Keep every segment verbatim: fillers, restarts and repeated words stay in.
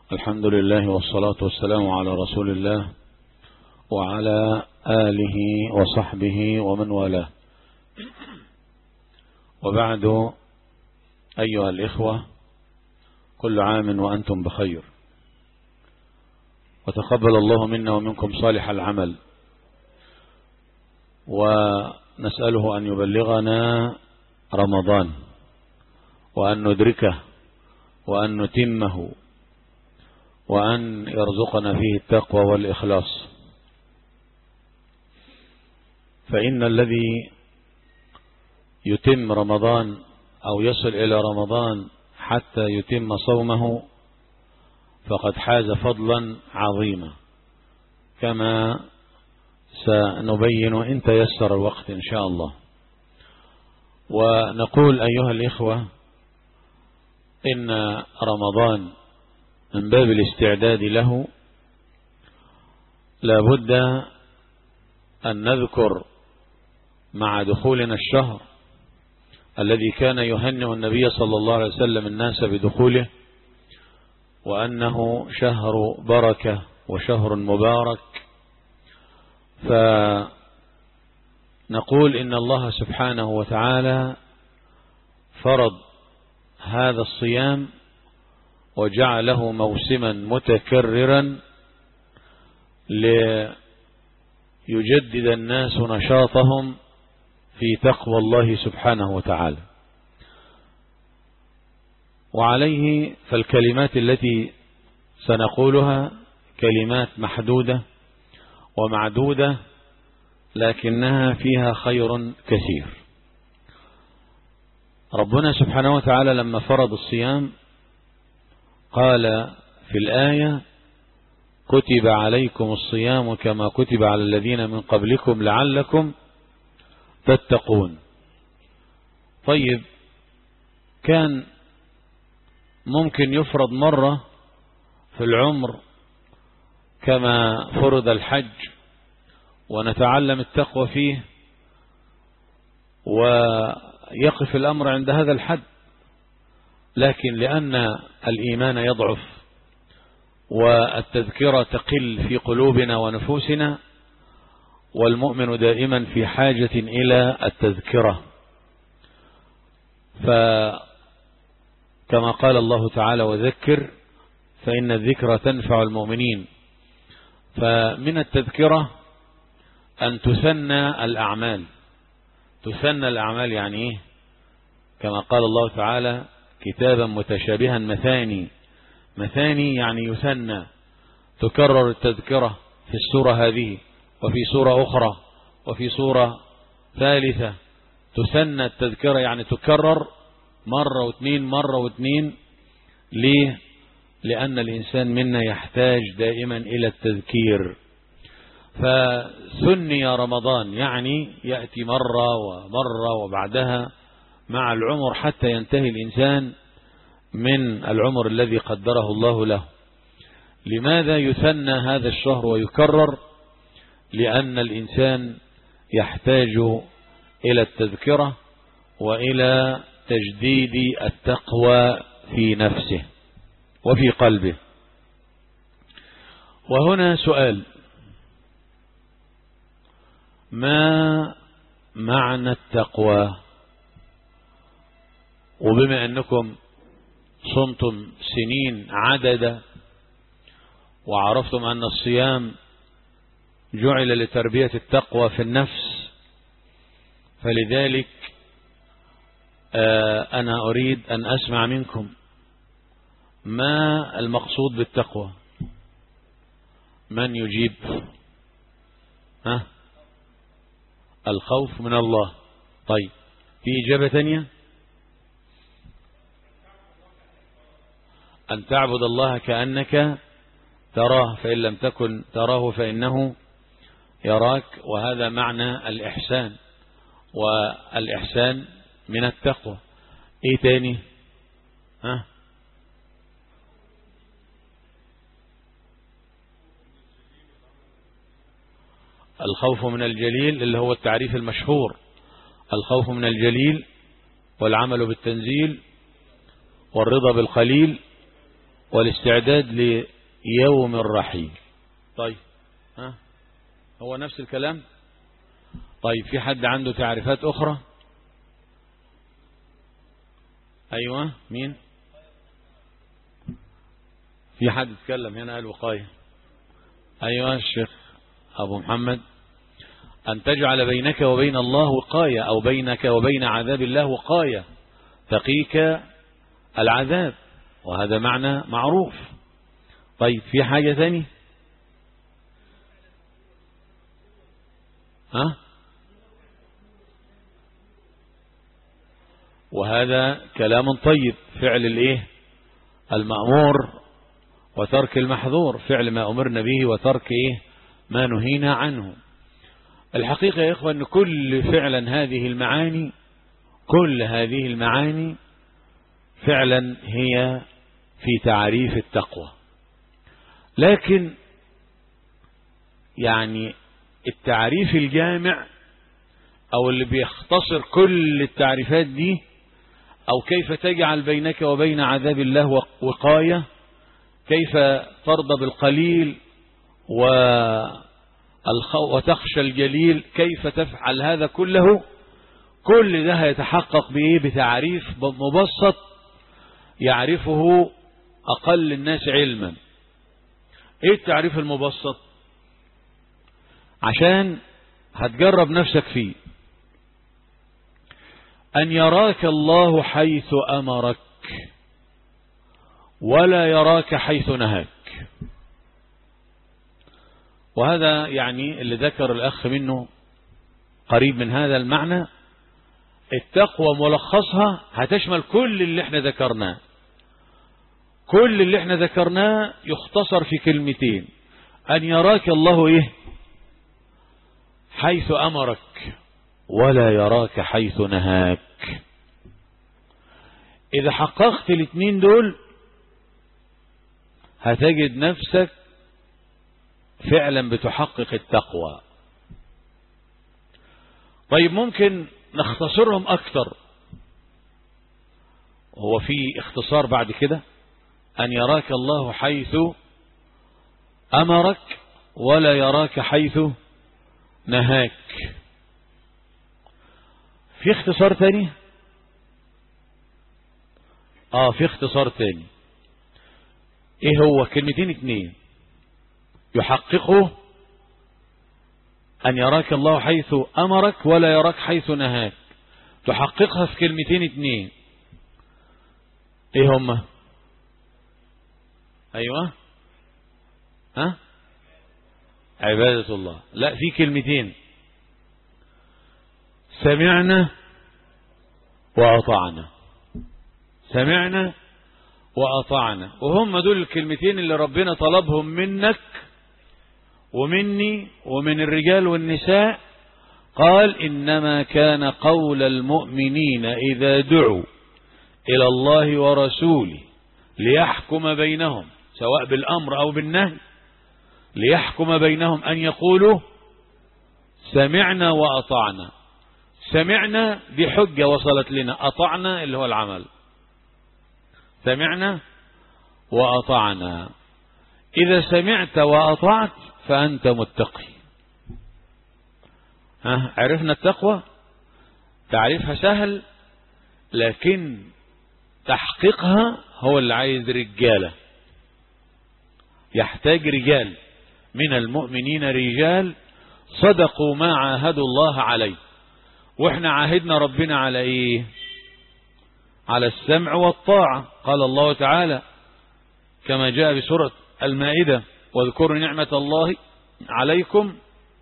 الحمد لله والصلاة والسلام على رسول الله وعلى آله وصحبه ومن والاه، وبعد. أيها الإخوة، كل عام وأنتم بخير، وتقبل الله منا ومنكم صالح العمل، ونسأله أن يبلغنا رمضان وأن ندركه وأن نتمه وأن يرزقنا فيه التقوى والإخلاص. فإن الذي يتم رمضان أو يصل إلى رمضان حتى يتم صومه فقد حاز فضلا عظيما، كما سنبين إن تيسر الوقت إن شاء الله. ونقول أيها الإخوة إن رمضان من باب الاستعداد له لابد أن نذكر مع دخولنا الشهر الذي كان يهنئ النبي صلى الله عليه وسلم الناس بدخوله، وأنه شهر بركة وشهر مبارك. فنقول إن الله سبحانه وتعالى فرض هذا الصيام وجعله موسما متكررا ليجدد الناس نشاطهم في تقوى الله سبحانه وتعالى. وعليه فالكلمات التي سنقولها كلمات محدودة ومعدودة، لكنها فيها خير كثير. ربنا سبحانه وتعالى لما فرض الصيام قال في الآية: كتب عليكم الصيام كما كتب على الذين من قبلكم لعلكم تتقون. طيب، كان ممكن يفرض مرة في العمر كما فرض الحج ونتعلم التقوى فيه ويقف الأمر عند هذا الحد، لكن لأن الإيمان يضعف والتذكرة تقل في قلوبنا ونفوسنا، والمؤمن دائما في حاجة إلى التذكرة، فكما قال الله تعالى: وذكر فإن الذكرى تنفع المؤمنين. فمن التذكرة أن تثنى الأعمال. تثنى الأعمال يعني إيه؟ كما قال الله تعالى: كتابا متشابها مثاني. مثاني يعني يثنى، تكرر التذكرة في السورة هذه وفي سورة أخرى وفي سورة ثالثة. تثنى التذكرة يعني تكرر مرة واثنين مرة واثنين. ليه؟ لأن الإنسان منا يحتاج دائما إلى التذكير. فثني رمضان يعني يأتي مرة ومرة وبعدها مع العمر حتى ينتهي الإنسان من العمر الذي قدره الله له. لماذا يثنى هذا الشهر ويكرر؟ لأن الإنسان يحتاج إلى التذكرة وإلى تجديد التقوى في نفسه وفي قلبه. وهنا سؤال: ما معنى التقوى؟ وبما أنكم صمتم سنين عددا وعرفتم أن الصيام جعل لتربية التقوى في النفس، فلذلك أنا أريد أن أسمع منكم ما المقصود بالتقوى. من يجيب؟ ها؟ الخوف من الله. طيب، في إجابة ثانية؟ أن تعبد الله كأنك تراه، فإن لم تكن تراه فإنه يراك. وهذا معنى الإحسان، والإحسان من التقوى. إيه تاني؟ ها؟ الخوف من الجليل اللي هو التعريف المشهور: الخوف من الجليل والعمل بالتنزيل والرضا بالقليل والاستعداد ليوم الرحيل. طيب ها هو نفس الكلام. طيب في حد عنده تعريفات أخرى؟ أيوة مين؟ في حد يتكلم هنا قال وقاية. أيوة الشيخ أبو محمد. أن تجعل بينك وبين الله وقاية، أو بينك وبين عذاب الله وقاية تقيك العذاب، وهذا معنى معروف. طيب في حاجة ثانية؟ ها؟ وهذا كلام طيب، فعل الايه المأمور وترك المحظور، فعل ما أمرنا به وترك ايه ما نهينا عنه. الحقيقة يا إخوة أن كل فعلا هذه المعاني كل هذه المعاني فعلا هي في تعريف التقوى، لكن يعني التعريف الجامع أو اللي بيختصر كل التعريفات دي، أو كيف تجعل بينك وبين عذاب الله وقاية، كيف ترضى بالقليل وتخشى الجليل، كيف تفعل هذا كله، كل ده هيتحقق بإيه؟ بتعريف مبسط يعرفه أقل الناس علما. إيه التعريف المبسط؟ عشان هتجرب نفسك فيه. أن يراك الله حيث أمرك ولا يراك حيث نهاك. وهذا يعني اللي ذكر الأخ منه قريب من هذا المعنى. التقوى ملخصها هتشمل كل اللي احنا ذكرناه، كل اللي احنا ذكرناه يختصر في كلمتين: أن يراك الله إيه؟ حيث أمرك ولا يراك حيث نهاك. إذا حققت الاثنين دول هتجد نفسك فعلا بتحقق التقوى. طيب ممكن نختصرهم أكثر. هو في اختصار بعد كده: أن يراك الله حيث أمرك ولا يراك حيث نهاك. في اختصار تاني؟ اه في اختصار تاني. ايه هو؟ كلمتين اتنين يحققه: أن يراك الله حيث أمرك ولا يراك حيث نهاك. تحققها في كلمتين اتنين. ايه هما؟ ايوه ها عبادة الله. لا، في كلمتين: سمعنا وأطعنا. سمعنا وأطعنا، وهم دول الكلمتين اللي ربنا طلبهم منك ومني ومن الرجال والنساء. قال: إنما كان قول المؤمنين إذا دعوا إلى الله ورسوله ليحكم بينهم، سواء بالأمر أو بالنهي، ليحكم بينهم أن يقولوا سمعنا وأطعنا. سمعنا دي حجة وصلت لنا، أطعنا اللي هو العمل. سمعنا وأطعنا. إذا سمعت وأطعت فأنت متقي. ها عرفنا التقوى؟ تعريفها سهل، لكن تحقيقها هو اللي عايز رجالة. يحتاج رجال من المؤمنين، رجال صدقوا ما عاهدوا الله عليه. واحنا عاهدنا ربنا على ايه؟ على السمع والطاعة. قال الله تعالى كما جاء بسورة المائدة: واذكروا نعمة الله عليكم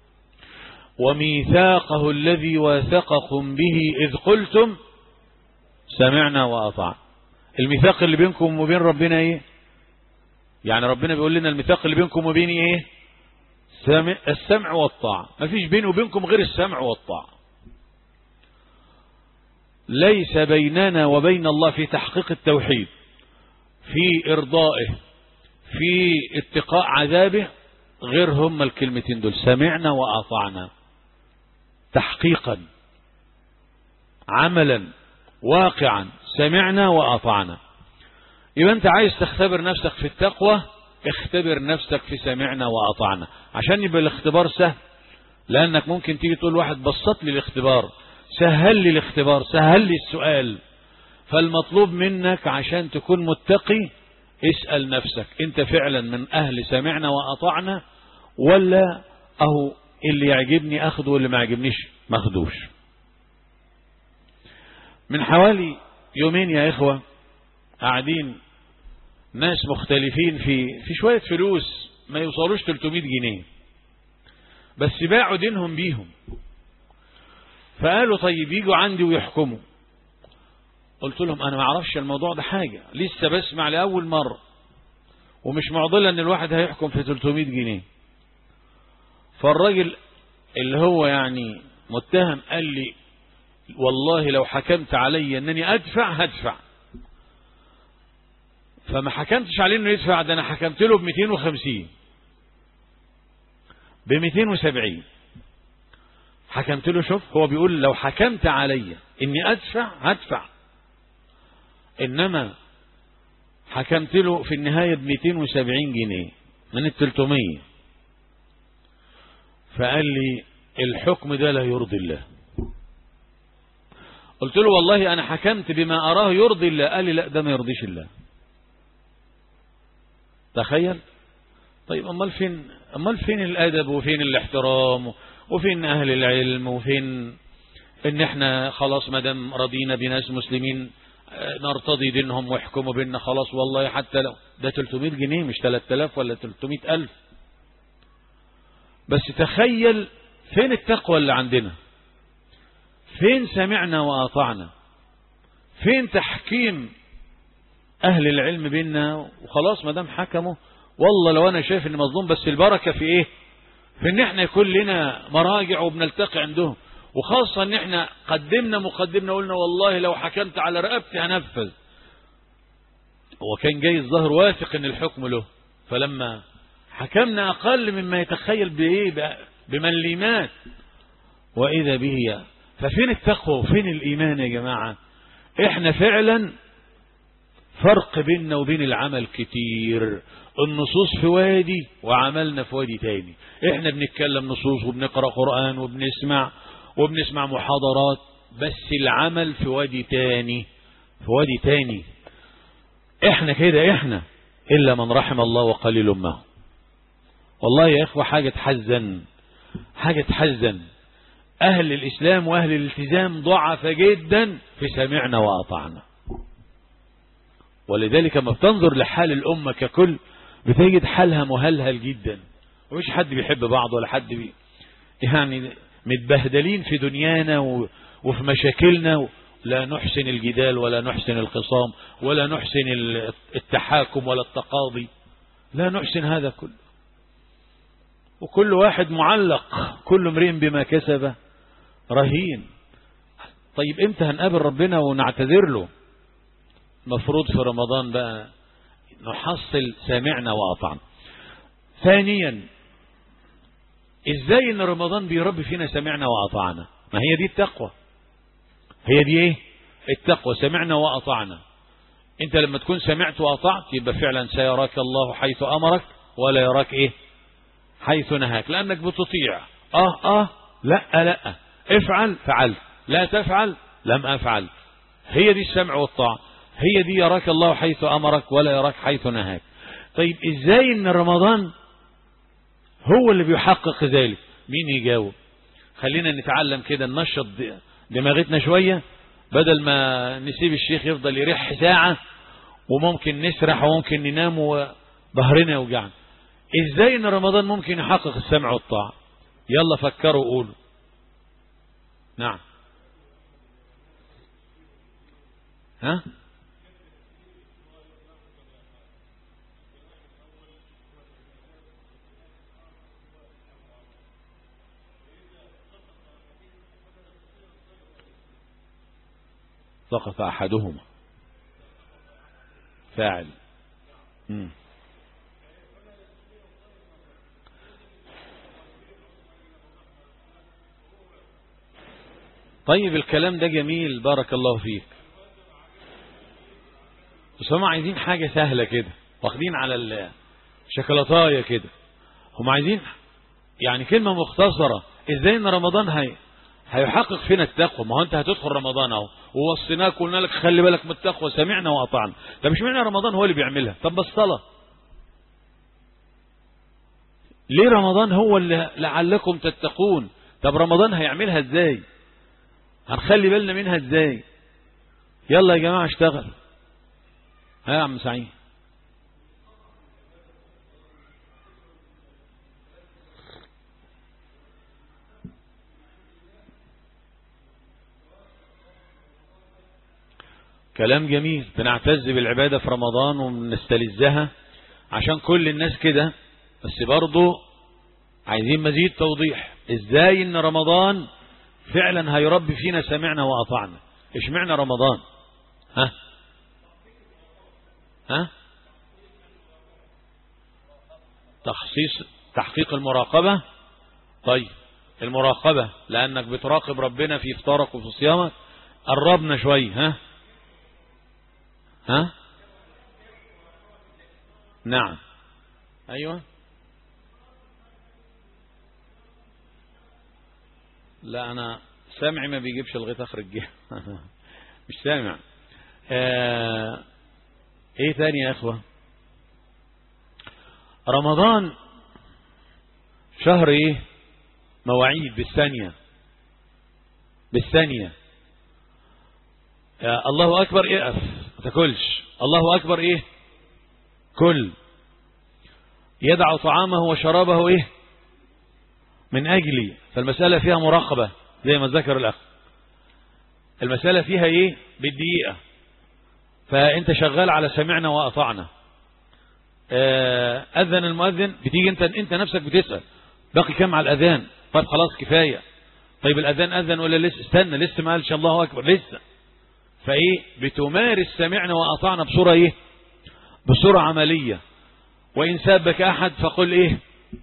وميثاقه الذي واثقكم به إذ قلتم سمعنا وأطعنا. الميثاق اللي بينكم وبين ربنا ايه؟ يعني ربنا بيقول لنا الميثاق اللي بينكم وبيني ايه؟ السمع والطاعة. ما فيش بيني وبينكم غير السمع والطاعة. ليس بيننا وبين الله في تحقيق التوحيد، في إرضائه، في اتقاء عذابه، غير هم الكلمتين دول: سمعنا وأطعنا. تحقيقا عملا واقعا سمعنا وأطعنا. يبقى أنت عايز تختبر نفسك في التقوى، اختبر نفسك في سمعنا وأطعنا عشان يبقى الاختبار سهل. لأنك ممكن تيجي تقول واحد بسط لي الاختبار، سهل لي الاختبار، سهل لي السؤال. فالمطلوب منك عشان تكون متقي اسأل نفسك انت فعلا من أهل سمعنا وأطعنا، ولا أهو اللي يعجبني أخده واللي ما يعجبنيش ما أخدوش. من حوالي يومين يا إخوة قاعدين ناس مختلفين في في شوية فلوس ما يوصلوش ثلاثمائة جنيه، بس باعوا دينهم بيهم. فقالوا طيب يجوا عندي ويحكموا. قلت لهم أنا ما أعرفش الموضوع ده حاجة، لسه بسمع لأول مرة، ومش معضلة أن الواحد هيحكم في ثلاثمائة جنيه. فالراجل اللي هو يعني متهم قال لي والله لو حكمت علي أنني أدفع هدفع. فما حكمتش عليه أنه يدفع، ده أنا حكمت له بمئتين وخمسين بمئتين وسبعين. حكمت له شوف هو بيقول لو حكمت علي أني أدفع هدفع، إنما حكمت له في النهاية بمئتين وسبعين جنيه من الثلاثمائة. فقال لي الحكم ده لا يرضي الله. قلت له والله أنا حكمت بما أراه يرضي الله. قال لي لا ده ما يرضيش الله. تخيل. طيب أمال فين أمال فين الأدب وفين الاحترام وفين أهل العلم وفين إن إحنا خلاص ما دام رضينا بناس مسلمين نرتضي دينهم ويحكموا بيننا خلاص. والله حتى لو ده ثلاثمائة جنيه مش ثلاثة آلاف ولا ثلاثمائة ألف. بس تخيل فين التقوى اللي عندنا، فين سمعنا وأطعنا، فين تحكيم أهل العلم بيننا. وخلاص ما دام حكموا والله لو أنا شايف إن مظلوم، بس البركة في إيه؟ في إن إحنا يكون لنا مراجع وبنلتقي عندهم، وخاصة إن إحنا قدمنا مقدمنا قلنا والله لو حكمت على رقبتي هنفذ. وكان جاي الظاهر واثق إن الحكم له، فلما حكمنا أقل مما يتخيل بإيه بمليمات وإذا به. ففين التقوى وفين الإيمان يا جماعة؟ إحنا فعلا فرق بيننا وبين العمل كتير. النصوص في وادي وعملنا في وادي تاني. إحنا بنتكلم نصوص وبنقرأ قرآن وبنسمع وبنسمع محاضرات، بس العمل في وادي تاني في وادي تاني. إحنا كده إحنا إلا من رحم الله وقليل ما. والله يا إخوة حاجة تحزن حاجة تحزن. أهل الإسلام وأهل الالتزام ضعف جدا في سمعنا وأطعنا. ولذلك ما بتنظر لحال الأمة ككل بتجد حالها مهلهل جدا، ومش حد بيحب بعض ولا حد بي يعني متبهدلين في دنيانا وفي مشاكلنا. لا نحسن الجدال ولا نحسن الخصام ولا نحسن التحاكم ولا التقاضي، لا نحسن هذا كله. وكل واحد معلق، كل امرئ بما كسب رهين. طيب امتى هنقابل ربنا ونعتذر له؟ مفروض في رمضان بقى نحصل سامعنا وأطعنا. ثانيا ازاي ان رمضان بيربي فينا سمعنا وأطعنا؟ ما هي دي التقوى، هي دي ايه التقوى، سمعنا وأطعنا. انت لما تكون سمعت وأطعت يبقى فعلا سيراك الله حيث أمرك ولا يراك ايه حيث نهاك، لأنك بتطيع. اه اه لا لا افعل فعلت، لا تفعل لم أفعل. هي دي السمع والطاعة، هي دي يراك الله حيث أمرك ولا يراك حيث نهاك. طيب ازاي ان رمضان هو اللي بيحقق ذلك؟ مين يجاوب؟ خلينا نتعلم كده، ننشط دماغتنا شوية بدل ما نسيب الشيخ يفضل يريح ساعة وممكن نسرح وممكن ننام وظهرنا يوجعنا. ازاي ان رمضان ممكن يحقق السمع والطاعة؟ يلا فكروا قولوا. نعم. ها سقط أحدهما فاعل. مم. طيب الكلام ده جميل، بارك الله فيك. بس هم عايزين حاجة سهلة كده، واخدين على الشوكولاتايه كده. هم عايزين يعني كلمة مختصرة ازاي ان رمضان هي هيحقق فينا التقوى. ما هو انت هتدخل رمضان اهو ووصيناك وقلنا لك خلي بالك من التقوى، سمعنا واطعنا. طب مش معنى رمضان هو اللي بيعملها؟ طب الصلاة ليه رمضان هو اللي لعلكم تتقون؟ طب رمضان هيعملها ازاي؟ هنخلي بالنا منها ازاي؟ يلا يا جماعة اشتغل. ها يا عم سعيد. كلام جميل، بنعتز بالعبادة في رمضان وبنستلذها عشان كل الناس كده، بس برضو عايزين مزيد توضيح ازاي ان رمضان فعلا هيربي فينا سمعنا واطعنا. ايش معنى رمضان؟ ها ها تخصيص تحقيق المراقبة. طيب المراقبة لانك بتراقب ربنا في افطارك وفي صيامك. قربنا شوية. ها ها نعم ايوه. لا انا سامعي ما بيجيبش لغايه اخر الجهه مش سامع. آه... ايه تاني يا اخوه؟ رمضان شهر ايه؟ مواعيد بالثانيه بالثانيه. آه الله اكبر اقف ما تاكلش، الله اكبر ايه؟ كل. يدع طعامه وشرابه ايه؟ من اجلي. فالمسألة فيها مراقبة زي ما ذكر الاخ. المسألة فيها ايه؟ بالدقيقة. فانت شغال على سمعنا واطعنا. آه اذن المؤذن، بتيجي انت انت نفسك بتسأل باقي كم على الاذان؟ طيب خلاص كفاية. طيب الاذان اذن ولا لسه؟ استنى لسه ما قالش الله اكبر لسه. فايه؟ بتمارس سمعنا واطعنا بصورة ايه؟ بصورة عملية. وان سابك احد فقل ايه؟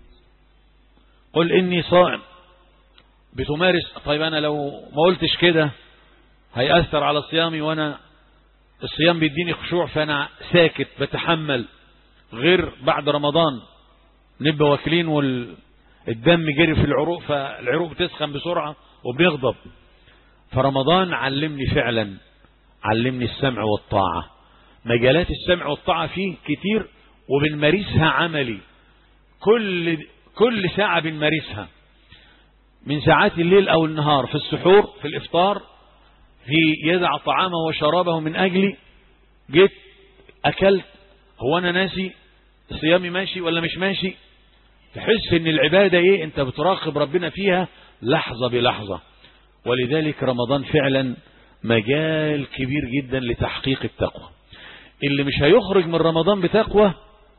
قل اني صائم. بتمارس. طيب انا لو ما قلتش كده هيأثر على صيامي، وانا الصيام بيديني خشوع فانا ساكت بتحمل. غير بعد رمضان نبقى واكلين والدم جري في العروق، فالعروق بتسخن بسرعة وبنغضب. فرمضان علمني فعلا، علمني السمع والطاعة. مجالات السمع والطاعة فيه كتير وبنمارسها عملي. كل كل ساعة بنمارسها من ساعات الليل او النهار، في السحور، في الافطار، في يدع طعامه وشرابه من اجلي. جيت اكلت، هو انا ناسي صيامي ماشي ولا مش ماشي؟ تحس ان العبادة ايه؟ انت بتراقب ربنا فيها لحظة بلحظة. ولذلك رمضان فعلا مجال كبير جدا لتحقيق التقوى. اللي مش هيخرج من رمضان بتقوى،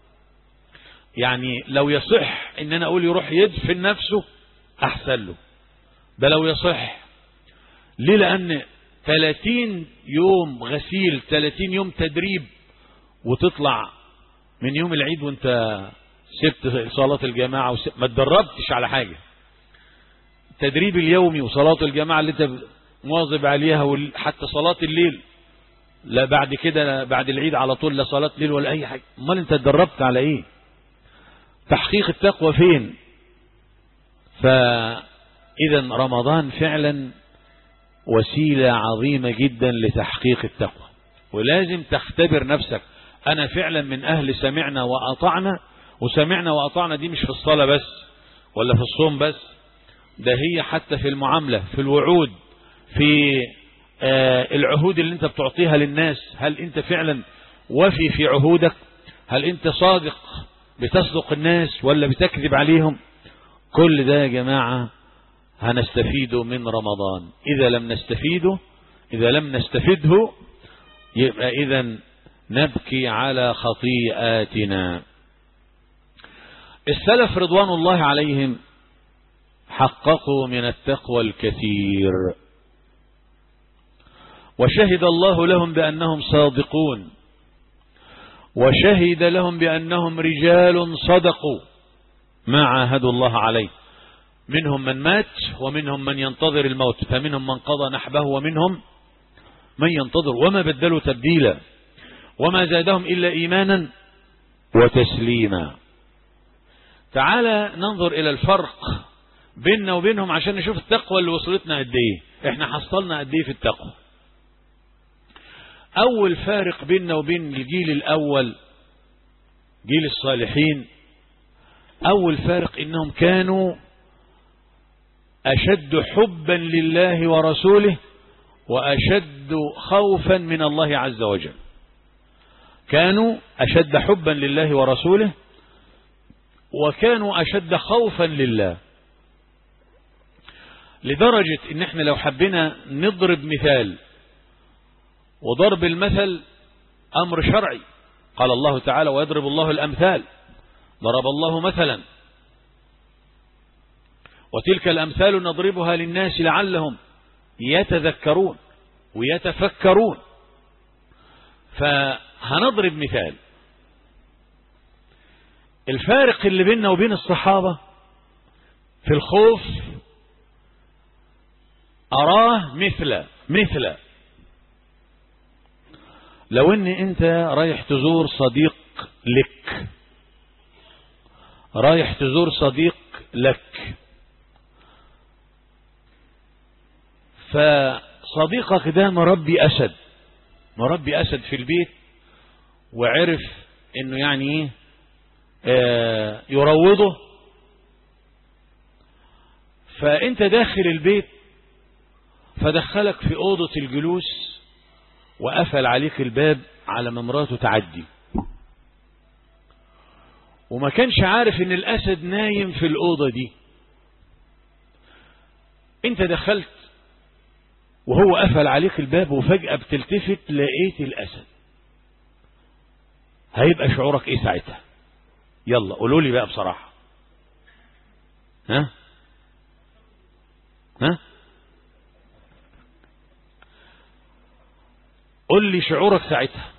يعني لو يصح ان انا اقول يروح يدفن نفسه احسن له. ده لو يصح. ليه؟ لان ثلاثين يوم غسيل، ثلاثين يوم تدريب، وتطلع من يوم العيد وانت سبت صلاة الجماعة وسبت ما تدربتش على حاجة. التدريب اليومي وصلاة الجماعة اللي انت مواظب عليها، وحتى صلاة الليل لا بعد كده بعد العيد على طول لا صلاة ليل ولا اي حاجة. امال انت اتدربت على ايه؟ تحقيق التقوى فين؟ فإذا رمضان فعلا وسيلة عظيمة جدا لتحقيق التقوى. ولازم تختبر نفسك، أنا فعلا من أهل سمعنا وأطعنا. وسمعنا وأطعنا دي مش في الصلاة بس ولا في الصوم بس، ده هي حتى في المعاملة، في الوعود، في آه العهود اللي انت بتعطيها للناس. هل انت فعلا وفي في عهودك؟ هل انت صادق بتصدق الناس ولا بتكذب عليهم؟ كل ده يا جماعة هنستفيده من رمضان. إذا لم نستفيده إذا لم نستفده يبقى إذن نبكي على خطيئاتنا. السلف رضوان الله عليهم حققوا من التقوى الكثير، وشهد الله لهم بأنهم صادقون، وشهد لهم بأنهم رجال صدقوا ما عاهدوا الله عليه. منهم من مات ومنهم من ينتظر الموت، فمنهم من قضى نحبه ومنهم من ينتظر، وما بدلوا تبديلا. وما زادهم إلا إيمانا وتسليما. تعالى ننظر إلى الفرق بيننا وبينهم عشان نشوف التقوى اللي وصلتنا قد ايه، احنا حصلنا قد ايه في التقوى. أول فارق بيننا وبين الجيل الأول جيل الصالحين، أول فارق إنهم كانوا أشد حبا لله ورسوله وأشد خوفا من الله عز وجل. كانوا أشد حبا لله ورسوله وكانوا أشد خوفا لله، لدرجة إن احنا لو حبينا نضرب مثال، وضرب المثل أمر شرعي، قال الله تعالى ويضرب الله الأمثال، ضرب الله مثلا وتلك الأمثال نضربها للناس لعلهم يتذكرون ويتفكرون. فهنضرب مثال، الفارق اللي بيننا وبين الصحابة في الخوف أراه مثل مثل لو ان انت رايح تزور صديق لك، رايح تزور صديق لك، فصديقك ده مربي أسد، مربي أسد في البيت، وعرف انه يعني آه يروضه، فانت داخل البيت فدخلك في أوضة الجلوس وقفل عليك الباب على ما مراته تعدي، وما كانش عارف ان الأسد نايم في الأوضة دي. انت دخلت وهو قفل عليك الباب وفجأة بتلتفت لقيت الأسد، هيبقى شعورك ايه ساعتها؟ يلا قولوا لي بقى بصراحة. ها ها قول لي شعورك ساعتها.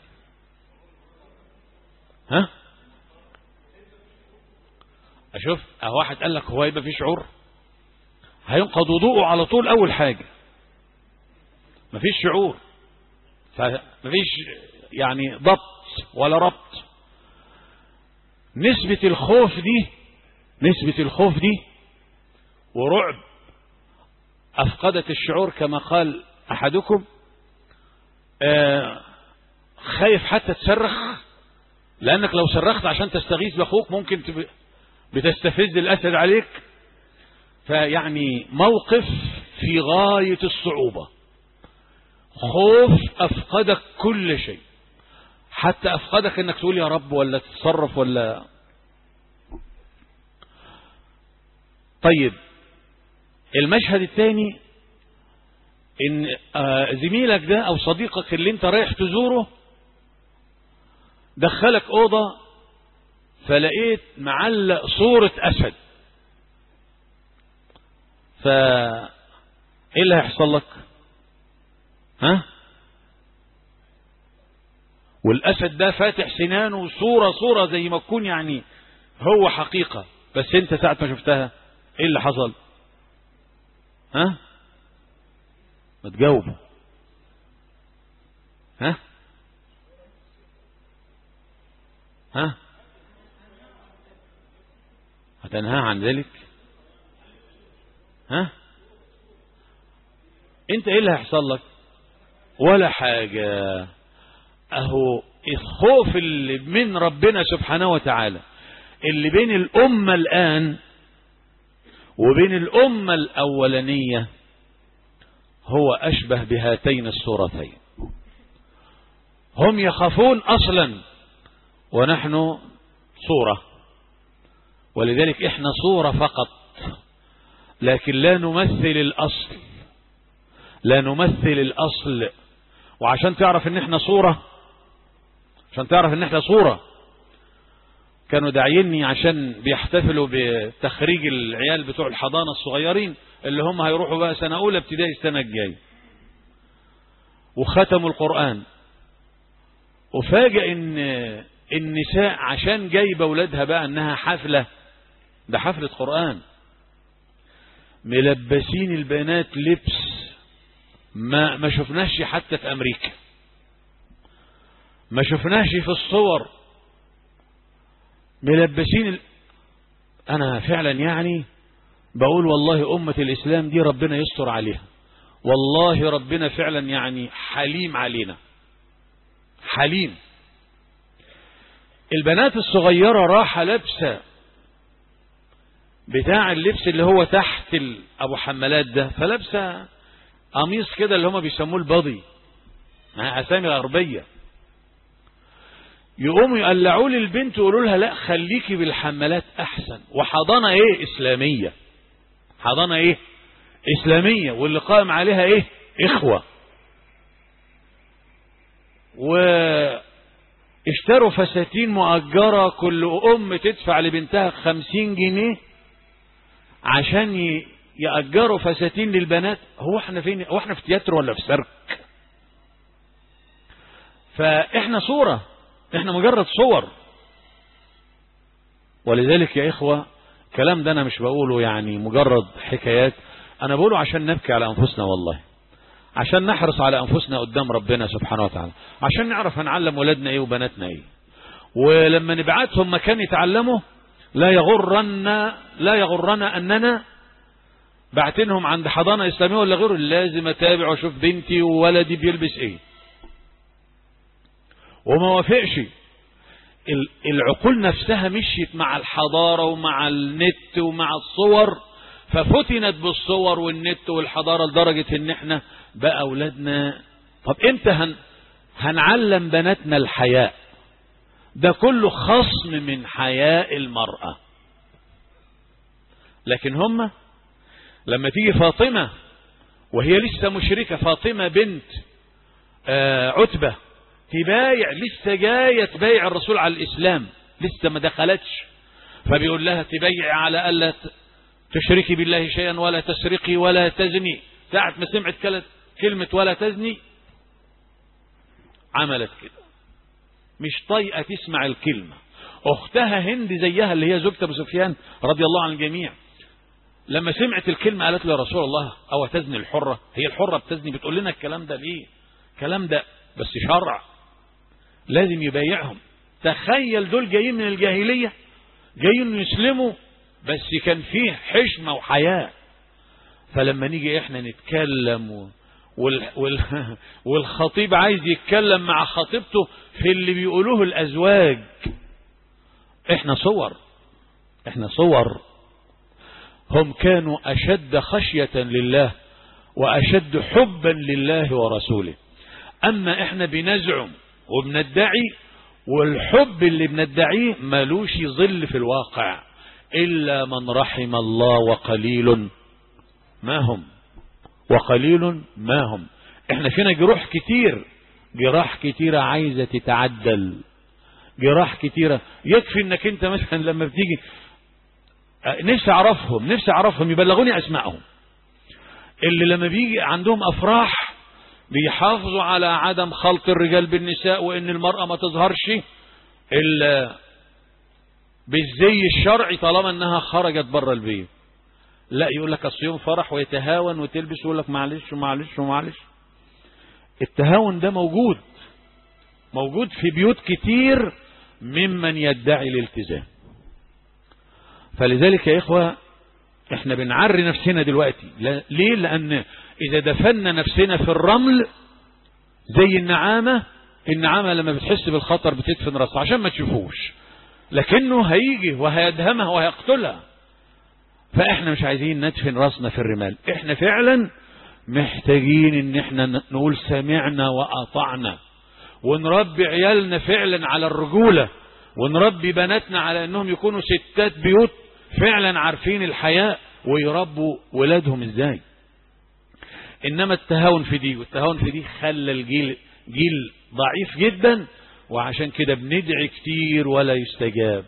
ها اشوف اه واحد قال لك هو يبقى في شعور؟ هينقض وضوءه على طول اول حاجة، مفيش شعور، فمفيش يعني ضبط ولا ربط. نسبة الخوف دي نسبة الخوف دي ورعب أفقدت الشعور، كما قال أحدكم آه خايف حتى تصرخ، لأنك لو صرخت عشان تستغيث بأخوك ممكن بتستفز الأسد عليك. فيعني موقف في غاية الصعوبة، خوف أفقدك كل شيء، حتى أفقدك أنك تقول يا رب ولا تتصرف ولا. طيب المشهد الثاني، ان زميلك ده او صديقك اللي انت رايح تزوره دخلك اوضة فلقيت معلق صورة اسد، فا ايه اللي هيحصل لك؟ ها والاسد ده فاتح سنانه صورة صورة زي ما تكون يعني هو حقيقة، بس انت ساعة ما شفتها ايه اللي حصل؟ ها ما تجاوبوا. ها ها هتنهى عن ذلك؟ ها انت ايه اللي هيحصل لك؟ ولا حاجة. اهو الخوف اللي من ربنا سبحانه وتعالى اللي بين الامة الان وبين الامة الاولانية هو أشبه بهاتين الصورتين. هم يخافون أصلا ونحن صورة، ولذلك إحنا صورة فقط، لكن لا نمثل الأصل، لا نمثل الأصل. وعشان تعرف إن إحنا صورة، عشان تعرف إن إحنا صورة، كانوا داعيني عشان بيحتفلوا بتخريج العيال بتوع الحضانة الصغيرين اللي هم هيروحوا بقى سنة أولى ابتدائي السنة الجاية، وختموا القرآن. وفاجئ إن النساء عشان جايبة أولادها بقى إنها حفلة، ده حفلة قرآن، ملبسين البنات لبس ما ما شفناش حتى في أمريكا، ما شفناش في الصور ملبسين ال... أنا فعلا يعني بقول والله أمة الإسلام دي ربنا يستر عليها، والله ربنا فعلا يعني حليم علينا، حليم. البنات الصغيرة راحة لابسة بتاع اللبس اللي هو تحت أبو حمالات ده، فلابسة قميص كده اللي هم بيسموه البضي، أسامي غربية. يقوموا يقلعوا لي البنت ويقولوا لها لا خليكي بالحمالات أحسن. وحضانة إيه؟ إسلامية. حضانة إيه؟ إسلامية، واللي قائم عليها إيه؟ إخوة. واشتروا فساتين مؤجرة، كل أم تدفع لبنتها خمسين جنيه عشان يأجروا فساتين للبنات. هو احنا فين؟ هو احنا في تياترو ولا في سيرك؟ فاحنا صورة، احنا مجرد صور. ولذلك يا إخوة الكلام ده أنا مش بقوله يعني مجرد حكايات، أنا بقوله عشان نبكي على أنفسنا والله، عشان نحرص على أنفسنا قدام ربنا سبحانه وتعالى، عشان نعرف هنعلم ولادنا إيه وبناتنا إيه. ولما نبعتهم مكان يتعلموا لا يغرنا لا يغرنا أننا بعتنهم عند حضانة إسلامية ولا غيره، لازم أتابع وأشوف بنتي وولدي بيلبس إيه. وما وافقش، العقول نفسها مشيت مع الحضارة ومع النت ومع الصور، ففتنت بالصور والنت والحضارة لدرجة ان احنا بقى اولادنا. طب امتى هن هنعلم بناتنا الحياء؟ ده كله خصم من حياء المرأة. لكن هم لما تيجي فاطمة وهي لسه مشركة، فاطمة بنت آه عتبة، تبايع، لسه جاية تبايع الرسول على الإسلام، لسه ما دخلتش، فبيقول لها تبايع على ألا تشركي بالله شيئا ولا تسرقي ولا تزني. ساعة ما سمعت كلمة ولا تزني عملت كده، مش طايقة تسمع الكلمة. أختها هند زيها اللي هي زوجة أبو سفيان رضي الله عن الجميع، لما سمعت الكلمة قالت له يا رسول الله أو تزني الحرة؟ هي الحرة بتزني؟ بتقول لنا الكلام ده ليه؟ الكلام ده بس شرع لازم يبايعهم. تخيل دول جايين من الجاهلية، جايين يسلموا، بس كان فيه حشمة وحياء. فلما نيجي احنا نتكلم و... وال... وال... والخطيب عايز يتكلم مع خطيبته في اللي بيقولوه الأزواج، احنا صور، احنا صور. هم كانوا أشد خشية لله وأشد حبا لله ورسوله. أما احنا بنزعم وبندعي، والحب اللي بندعيه ملوش ظل في الواقع إلا من رحم الله، وقليل ما هم، وقليل ما هم. احنا فينا جروح كتير، جراح كتيرة عايزة تتعدل، جراح كتيرة. يكفي انك انت مثلا لما بتيجي، نفسي اعرفهم نفسي اعرفهم يبلغوني اسمائهم، اللي لما بيجي عندهم افراح بيحافظوا على عدم خلط الرجال بالنساء، وان المرأة ما تظهرش الا بالزي الشرعي طالما انها خرجت بره البيت. لا، يقول لك اصل يوم فرح ويتهاون وتلبس ويقول لك معلش ومعلش ومعلش. التهاون ده موجود موجود في بيوت كتير ممن يدعي الالتزام. فلذلك يا إخوة احنا بنعري نفسنا دلوقتي. ليه؟ لأن إذا دفنا نفسنا في الرمل زي النعامة، النعامة لما بتحس بالخطر بتدفن رأسها عشان ما تشوفوش، لكنه هيجي وهيدهمها وهيقتلها. فاحنا مش عايزين ندفن رأسنا في الرمال، احنا فعلا محتاجين ان احنا نقول سمعنا وأطعنا، ونربي عيالنا فعلا على الرجولة، ونربي بناتنا على انهم يكونوا ستات بيوت فعلا عارفين الحياة ويربوا ولادهم ازاي. انما التهاون في دي والتهاون في دي خلى الجيل جيل ضعيف جدا، وعشان كده بندعي كتير ولا يستجاب،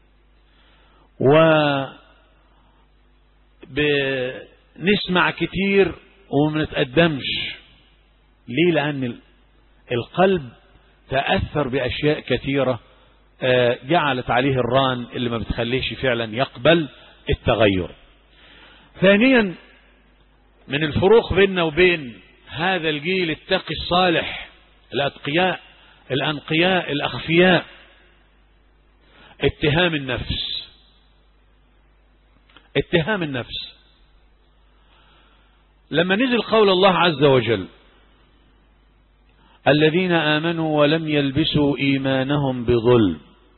وبنسمع كتير وما نتقدمش. ليه؟ لأن القلب تأثر بأشياء كثيرة جعلت عليه الران اللي ما بتخليش فعلا يقبل التغير. ثانيا من الفروق بيننا وبين هذا الجيل التقي الصالح الأتقياء الأنقياء الأخفياء. اتهام النفس، اتهام النفس. لما نزل قول الله عز وجل الذين آمنوا ولم يلبسوا إيمانهم بظلم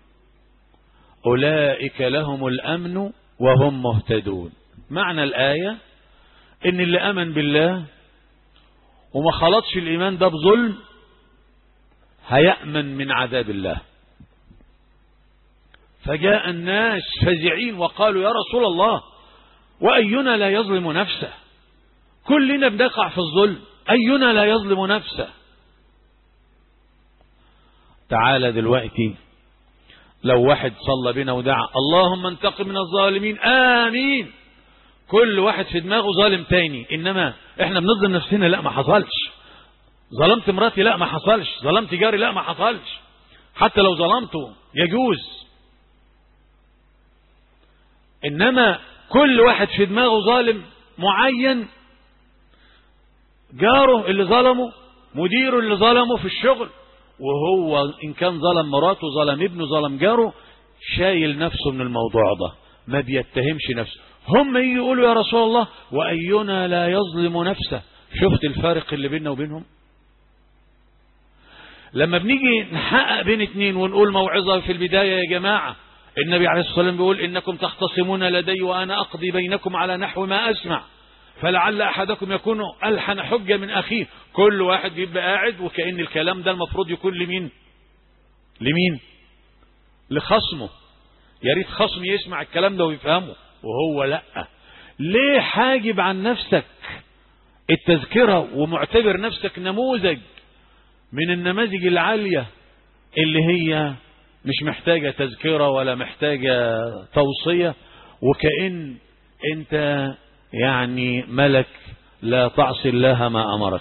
أولئك لهم الأمن وهم مهتدون، معنى الآية إن اللي آمن بالله وما خلطش الإيمان ده بظلم هيأمن من عذاب الله. فجاء الناس فزعين وقالوا يا رسول الله وأينا لا يظلم نفسه، كلنا بنقع في الظلم، أينا لا يظلم نفسه. تعالى دلوقتي لو واحد صلى بنا ودعا اللهم انتقم من الظالمين آمين، كل واحد في دماغه ظالم تاني، إنما احنا بنظلم نفسنا. لا ما حصلش. ظلمت مراتي؟ لا ما حصلش. ظلمت جاري؟ لا ما حصلش. حتى لو ظلمته يجوز، إنما كل واحد في دماغه ظالم معين، جاره اللي ظلمه، مديره اللي ظلمه في الشغل، وهو إن كان ظلم مراته ظلم ابنه ظلم جاره، شايل نفسه من الموضوع ده، ما بيتهمش نفسه. هم يجي يقولوا يا رسول الله وأينا لا يظلم نفسه. شفت الفارق اللي بيننا وبينهم؟ لما بنيجي نحقق بين اتنين ونقول موعظة في البداية يا جماعة، النبي عليه الصلاة والسلام بيقول إنكم تختصمون لدي وأنا أقضي بينكم على نحو ما أسمع فلعل أحدكم يكون ألحن حجة من أخيه. كل واحد بيبقى قاعد وكأن الكلام ده المفروض يكون لمين؟ لمين؟ لخصمه. يا ريت خصم يسمع الكلام ده ويفهمه، وهو لا. ليه حاجب عن نفسك التذكرة ومعتبر نفسك نموذج من النماذج العالية اللي هي مش محتاجة تذكرة ولا محتاجة توصية، وكأن انت يعني ملك لا تعصي الله ما أمرك.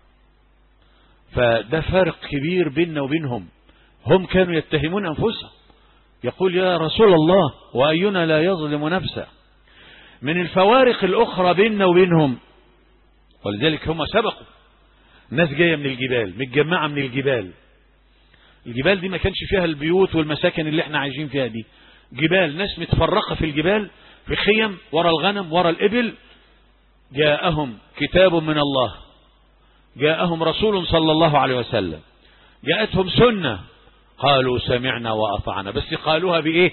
فده فرق كبير بيننا وبينهم. هم كانوا يتهمون أنفسهم، يقول يا رسول الله وأينا لا يظلم نفسه. من الفوارق الأخرى بيننا وبينهم، ولذلك هم سبقوا. ناس جاية من الجبال، متجمعة من الجبال. الجبال دي ما كانش فيها البيوت والمساكن اللي احنا عايشين فيها دي، جبال، ناس متفرقة في الجبال في خيم ورا الغنم ورا الإبل. جاءهم كتاب من الله، جاءهم رسول صلى الله عليه وسلم، جاءتهم سنة، قالوا سمعنا وأطعنا، بس قالوها بإيه؟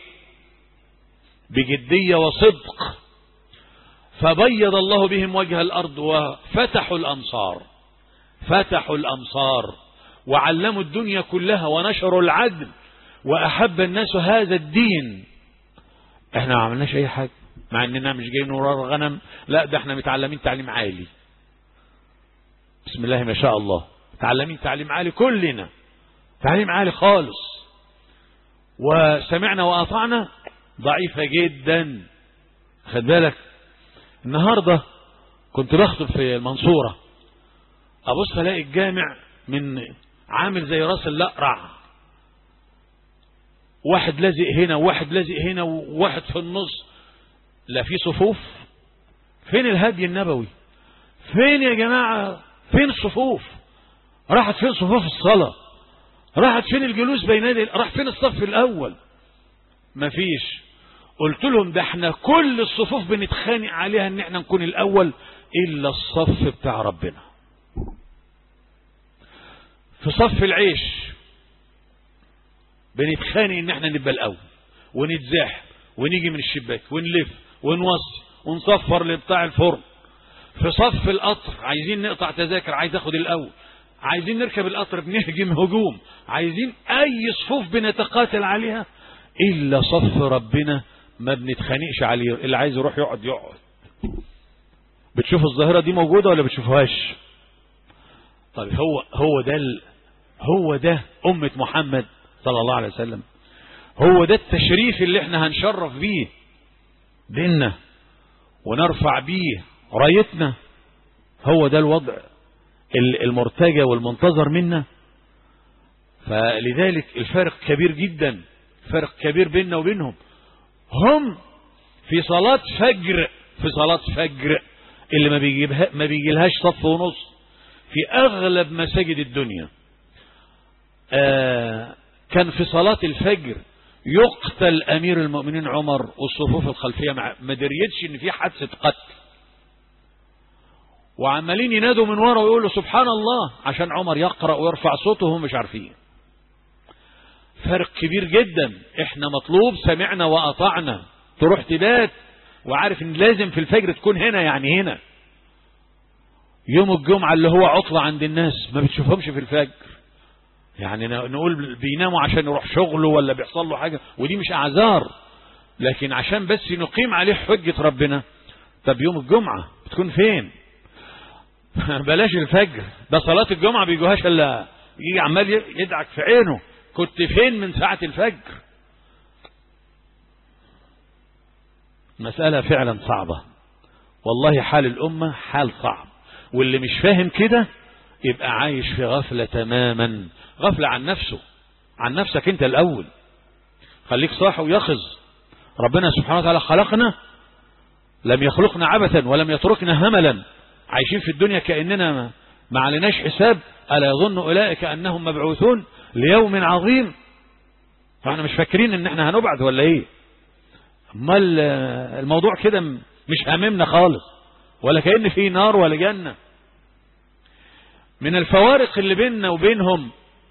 بجدية وصدق. فبيض الله بهم وجه الأرض وفتحوا الأمصار، فتحوا الأمصار وعلموا الدنيا كلها ونشروا العدل وأحب الناس هذا الدين. احنا ما عملناش أي حاجة، مع اننا مش جايين ورا الغنم، لا ده احنا متعلمين تعليم عالي، بسم الله ما شاء الله، متعلمين تعليم عالي كلنا، تعليم عالي خالص. وسمعنا وأطعنا ضعيفة جدا. خد بالك، النهاردة كنت بخطب في المنصورة، أبص ألاقي الجامع من عامل زي راس الأقرع، واحد لازق هنا وواحد لازق هنا وواحد في النص، لا في صفوف. فين الهدي النبوي؟ فين يا جماعة؟ فين الصفوف؟ راحت فين صفوف الصلاة؟ راحت فين الجلوس بين يدي؟ راح فين الصف الأول؟ مفيش. قلت لهم ده احنا كل الصفوف بنتخانق عليها ان احنا نكون الأول إلا الصف بتاع ربنا. في صف العيش بنتخانق ان احنا نبقى الأول ونتزاحم ونيجي من الشباك ونلف ونوصي ونصفر لبتاع الفرن. في صف القطر عايزين نقطع تذاكر، عايز اخد الأول، عايزين نركب القطر بنهجم هجوم، عايزين اي صفوف بنتقاتل عليها الا صف ربنا ما بنتخانقش عليه، اللي عايز يروح يقعد يقعد. بتشوف الظاهرة دي موجودة ولا بتشوفهاش؟ طيب هو هو ده ال... هو ده أمة محمد صلى الله عليه وسلم، هو ده التشريف اللي احنا هنشرف بيه ديننا ونرفع بيه رايتنا، هو ده الوضع المرتجى والمنتظر منا. فلذلك الفرق كبير جدا، فرق كبير بيننا وبينهم. هم في صلاة فجر، في صلاة فجر اللي ما بيجيبها ما بيجيلهاش صف ونص في أغلب مساجد الدنيا، آه كان في صلاة الفجر يقتل أمير المؤمنين عمر والصفوف الخلفية ما دريتش إن في حادثة قتل، وعمالين ينادوا من ورا ويقولوا سبحان الله عشان عمر يقرأ ويرفع صوته وهم مش عارفين. فرق كبير جدا. احنا مطلوب سمعنا وأطعنا، تروح تبات وعارف ان لازم في الفجر تكون هنا، يعني هنا. يوم الجمعة اللي هو عطلة عند الناس ما بتشوفهمش في الفجر، يعني نقول بيناموا عشان يروح شغله ولا بيحصل له حاجة، ودي مش أعذار، لكن عشان بس نقيم عليه حجة ربنا. طب يوم الجمعة بتكون فين؟ بلاش الفجر، ده صلاة الجمعة بيجوهاش الا يجي عمال يدعك في عينه، كنت فين من ساعة الفجر؟ مسألة فعلا صعبة والله، حال الأمة حال صعب، واللي مش فاهم كده يبقى عايش في غفلة تماما، غفلة عن نفسه، عن نفسك انت الأول. خليك صاحي ويقظ. ربنا سبحانه وتعالى خلقنا، لم يخلقنا عبثا ولم يتركنا هملا، عايشين في الدنيا كأننا ما عليناش حساب. ألا يظن أولئك أنهم مبعوثون ليوم عظيم؟ فاحنا مش فاكرين ان احنا هنبعث ولا ايه؟ امال الموضوع كده مش هاممنا خالص، ولا كأن في نار ولا جنة. من الفوارق اللي بيننا وبينهم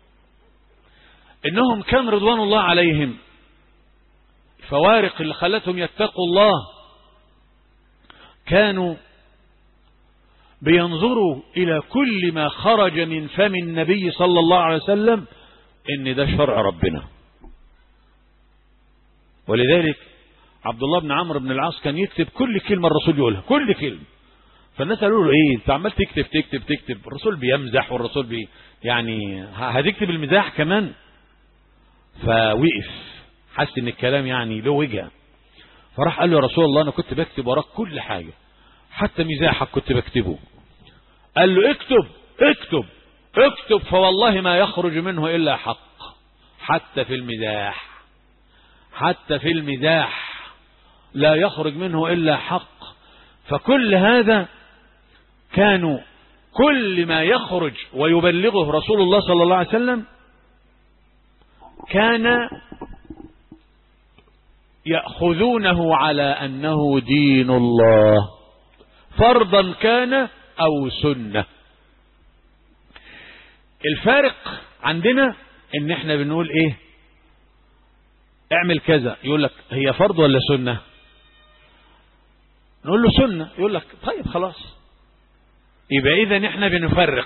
انهم كان رضوان الله عليهم، الفوارق اللي خلتهم يتقوا الله، كانوا بينظروا إلى كل ما خرج من فم النبي صلى الله عليه وسلم إن ده شرع ربنا. ولذلك عبد الله بن عمرو بن العاص كان يكتب كل كلمة الرسول يقولها، كل كلمة. فالناس قالوا له ايه انت عمال تكتب تكتب تكتب، الرسول بيمزح والرسول بي يعني هتكتب المزاح كمان؟ فوقف، حس ان الكلام يعني له وجهه، فراح قال له يا رسول الله انا كنت بكتب وراك كل حاجة، حتى مزاحك كنت بكتبه. قال له اكتب اكتب اكتب فوالله ما يخرج منه الا حق، حتى في المزاح، حتى في المزاح لا يخرج منه الا حق. فكل هذا كانوا كل ما يخرج ويبلغه رسول الله صلى الله عليه وسلم كان يأخذونه على أنه دين الله، فرضا كان أو سنة. الفارق عندنا ان احنا بنقول ايه؟ اعمل كذا، يقول لك هي فرض ولا سنة؟ نقول له سنة، يقول لك طيب خلاص. يبقى اذا احنا بنفرق،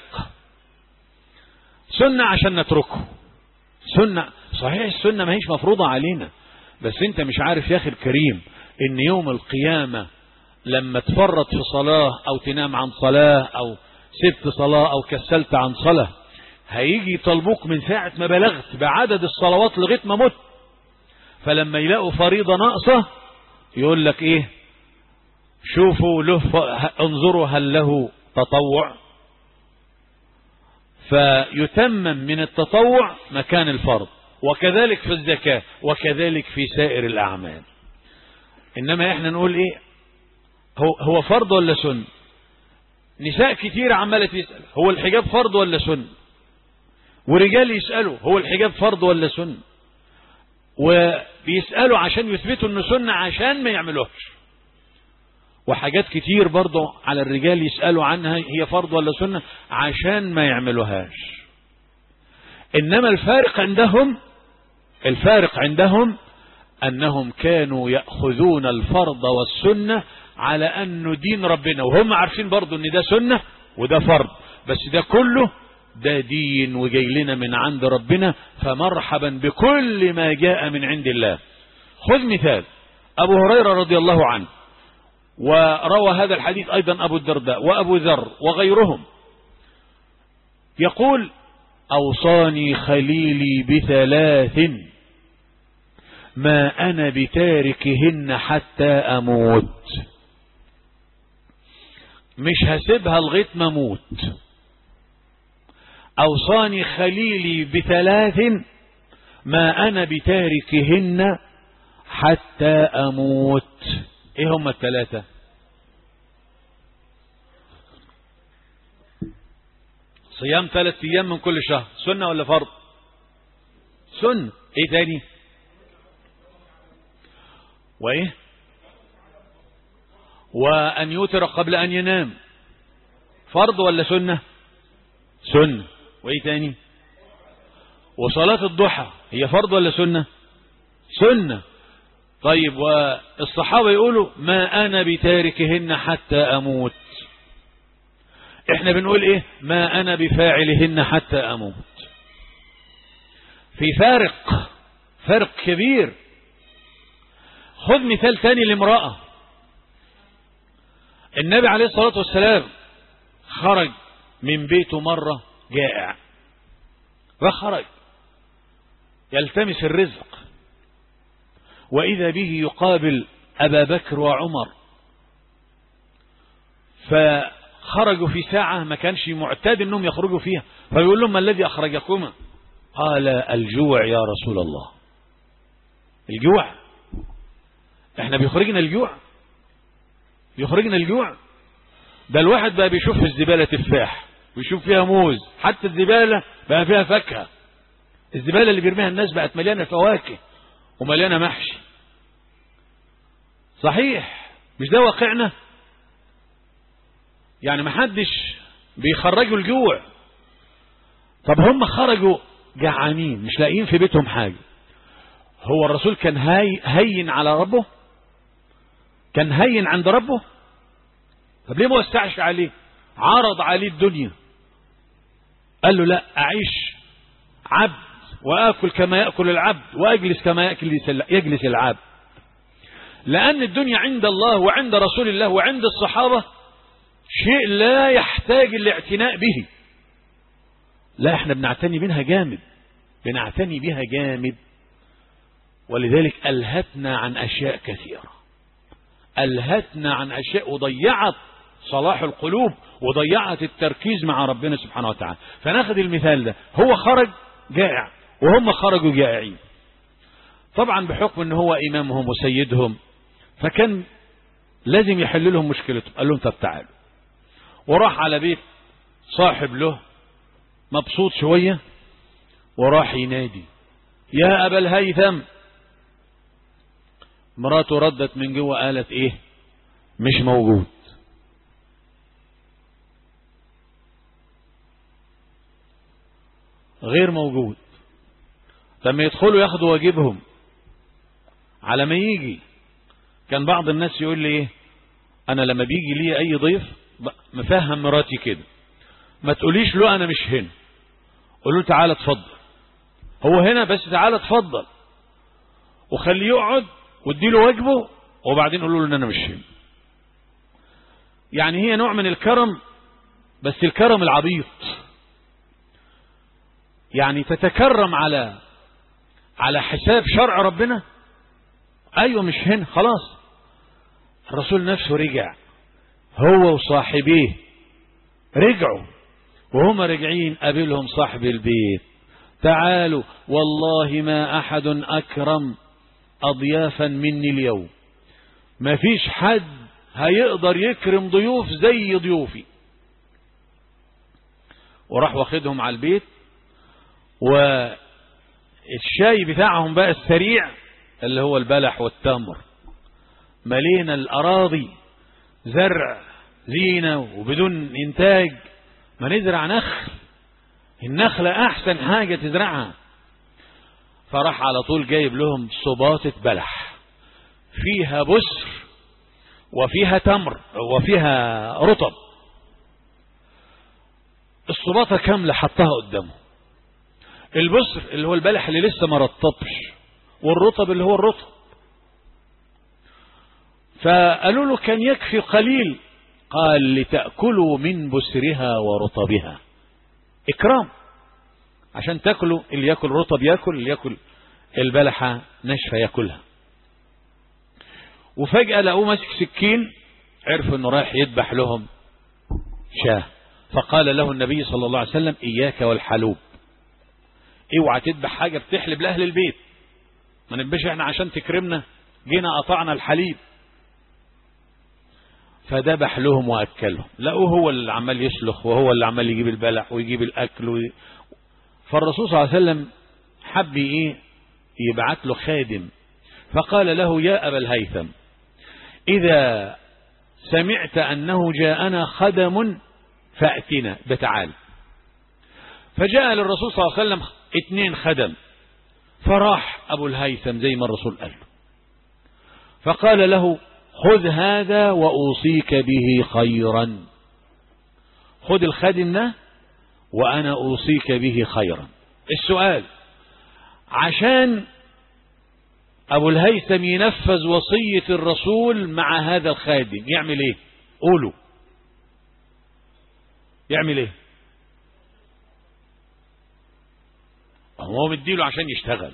سنة عشان نتركه، سنة صحيح السنة ما هيش مفروضة علينا، بس انت مش عارف يا اخي الكريم ان يوم القيامة لما تفرط في صلاة او تنام عن صلاة او سبت صلاة او كسلت عن صلاة، هيجي يطلبوك من ساعة ما بلغت بعدد الصلوات لغاية ما مت. فلما يلاقوا فريضة ناقصة يقول لك ايه؟ شوفوا له، انظروا هل له تطوع، فيتمم من التطوع مكان الفرض، وكذلك في الزكاة، وكذلك في سائر الأعمال. إنما إحنا نقول إيه؟ هو, هو فرض ولا سن؟ نساء كتير عمالة تسأل هو الحجاب فرض ولا سن؟ ورجال يسألوا هو الحجاب فرض ولا سن؟ وبيسألوا عشان يثبتوا إنه سنة عشان ما يعملوهش. وحاجات كتير برضو على الرجال يسألوا عنها هي فرض ولا سنة عشان ما يعملوهاش. إنما الفارق عندهم الفارق عندهم أنهم كانوا يأخذون الفرض والسنة على أنه دين ربنا، وهم عارفين برضو أن ده سنة وده فرض، بس ده كله ده دين وجاي لنا من عند ربنا، فمرحبا بكل ما جاء من عند الله. خذ مثال أبو هريرة رضي الله عنه، وروى هذا الحديث أيضا أبو الدرداء وأبو ذر وغيرهم، يقول أوصاني خليلي بثلاث ما أنا بتاركهن حتى أموت، مش هسيبها لغاية ما أموت. أوصاني خليلي بثلاث ما أنا بتاركهن حتى أموت. إيه هم الثلاثة؟ صيام ثلاث أيام من كل شهر، سنة ولا فرض؟ سنة. ايه تاني؟ وايه؟ وان يوتر قبل ان ينام، فرض ولا سنة؟ سنة. وايه تاني؟ وصلاة الضحى هي فرض ولا سنة؟ سنة. طيب والصحابة يقولوا ما انا بتاركهن حتى اموت، احنا بنقول ايه؟ ما انا بفاعلهن حتى اموت. في فارق، فرق كبير. خذ مثال تاني لامرأة. النبي عليه الصلاة والسلام خرج من بيته مرة جائع، فخرج يلتمس الرزق، وإذا به يقابل أبا بكر وعمر، فخرجوا في ساعة ما كانش معتاد أنهم يخرجوا فيها، فيقول لهم ما الذي أخرجكما؟ قال الجوع يا رسول الله. الجوع؟ احنا بيخرجنا الجوع؟ بيخرجنا الجوع؟ ده الواحد بقى بيشوف في الزبالة تفاح ويشوف فيها موز، حتى الزبالة بقى فيها فاكهة. الزبالة اللي بيرميها الناس بقت مليانة فواكه ومليانة محشي. صحيح، مش ده واقعنا؟ يعني محدش بيخرجوا الجوع. طب هم خرجوا جعانين مش لاقيين في بيتهم حاجة، هو الرسول كان هاي هين على ربه؟ كان هين عند ربه؟ طب ليه ما وسعش عليه؟ عرض عليه الدنيا، قال له لا، أعيش عبد وآكل كما يأكل العبد وأجلس كما يجلس العبد. لأن الدنيا عند الله وعند رسول الله وعند الصحابة شيء لا يحتاج الاعتناء به. لا، احنا بنعتني منها جامد، بنعتني بها جامد. ولذلك ألهتنا عن أشياء كثيرة، ألهتنا عن أشياء وضيعت صلاح القلوب وضيعت التركيز مع ربنا سبحانه وتعالى. فناخذ المثال ده، هو خرج جائع وهم خرجوا جائعين، طبعا بحكم ان هو امامهم وسيدهم، فكان لازم يحل لهم مشكلتهم. قال لهم طب تعالوا، وراح على بيت صاحب له مبسوط شوية، وراح ينادي يا أبا الهيثم. مراته ردت من جوه قالت ايه؟ مش موجود. غير موجود. لما يدخلوا ياخدوا واجبهم على ما يجي. كان بعض الناس يقول لي ايه، انا لما بيجي لي اي ضيف مفهم مراتي كده، ما تقوليش له انا مش هنا، قولوا له تعالى اتفضل، هو هنا بس تعالى اتفضل، وخليه يقعد واديله واجبه، وبعدين قولوا له ان انا مش هنا. يعني هي نوع من الكرم، بس الكرم العبيط. يعني تتكرم على على حساب شرع ربنا. ايوه مش هنا خلاص. الرسول نفسه رجع، هو وصاحبيه رجعوا، وهم راجعين قابلهم صاحب البيت، تعالوا والله ما احد اكرم اضيافا مني اليوم، ما فيش حد هيقدر يكرم ضيوف زي ضيوفي. وراح واخدهم على البيت، والشاي بتاعهم بقى السريع اللي هو البلح والتمر، ملينا الأراضي زرع زينة وبدون إنتاج، ما نزرع نخل، النخلة أحسن حاجة تزرعها. فراح على طول جايب لهم صباطة بلح فيها بسر وفيها تمر وفيها رطب، الصباطة كاملة حطها قدامه، البسر اللي هو البلح اللي لسه ما رطبش، والرطب اللي هو الرطب. فقالوا له كان يكفي قليل، قال لتأكلوا من بسرها ورطبها، إكرام، عشان تأكلوا، اللي يأكل رطب يأكل، اللي يأكل البلحة ناشفة يأكلها. وفجأة لقوه ماسك سكين، عرفوا انه رايح يذبح لهم شاه، فقال له النبي صلى الله عليه وسلم إياك والحلوب، اوعى تذبح حاجة بتحلب لأهل البيت، ما نبقاش احنا عشان تكرمنا جينا قطعنا الحليب. فذبح لهم وأكلهم، لقوه هو اللي عمال يسلخ وهو اللي عمال يجيب البلح ويجيب الأكل وي... فالرسول صلى الله عليه وسلم فحب ايه يبعت له خادم، فقال له يا أبا الهيثم إذا سمعت أنه جاءنا خدم فأتنا بتعال. فجاء للرسول صلى الله عليه وسلم اثنين خدم، فراح أبو الهيثم زي ما الرسول قال له، فقال له خذ هذا وأوصيك به خيرا، خذ الخادم ده وأنا أوصيك به خيرا. السؤال، عشان أبو الهيثم ينفذ وصية الرسول مع هذا الخادم يعمل ايه؟ قولوا يعمل ايه؟ هو مديله عشان يشتغل،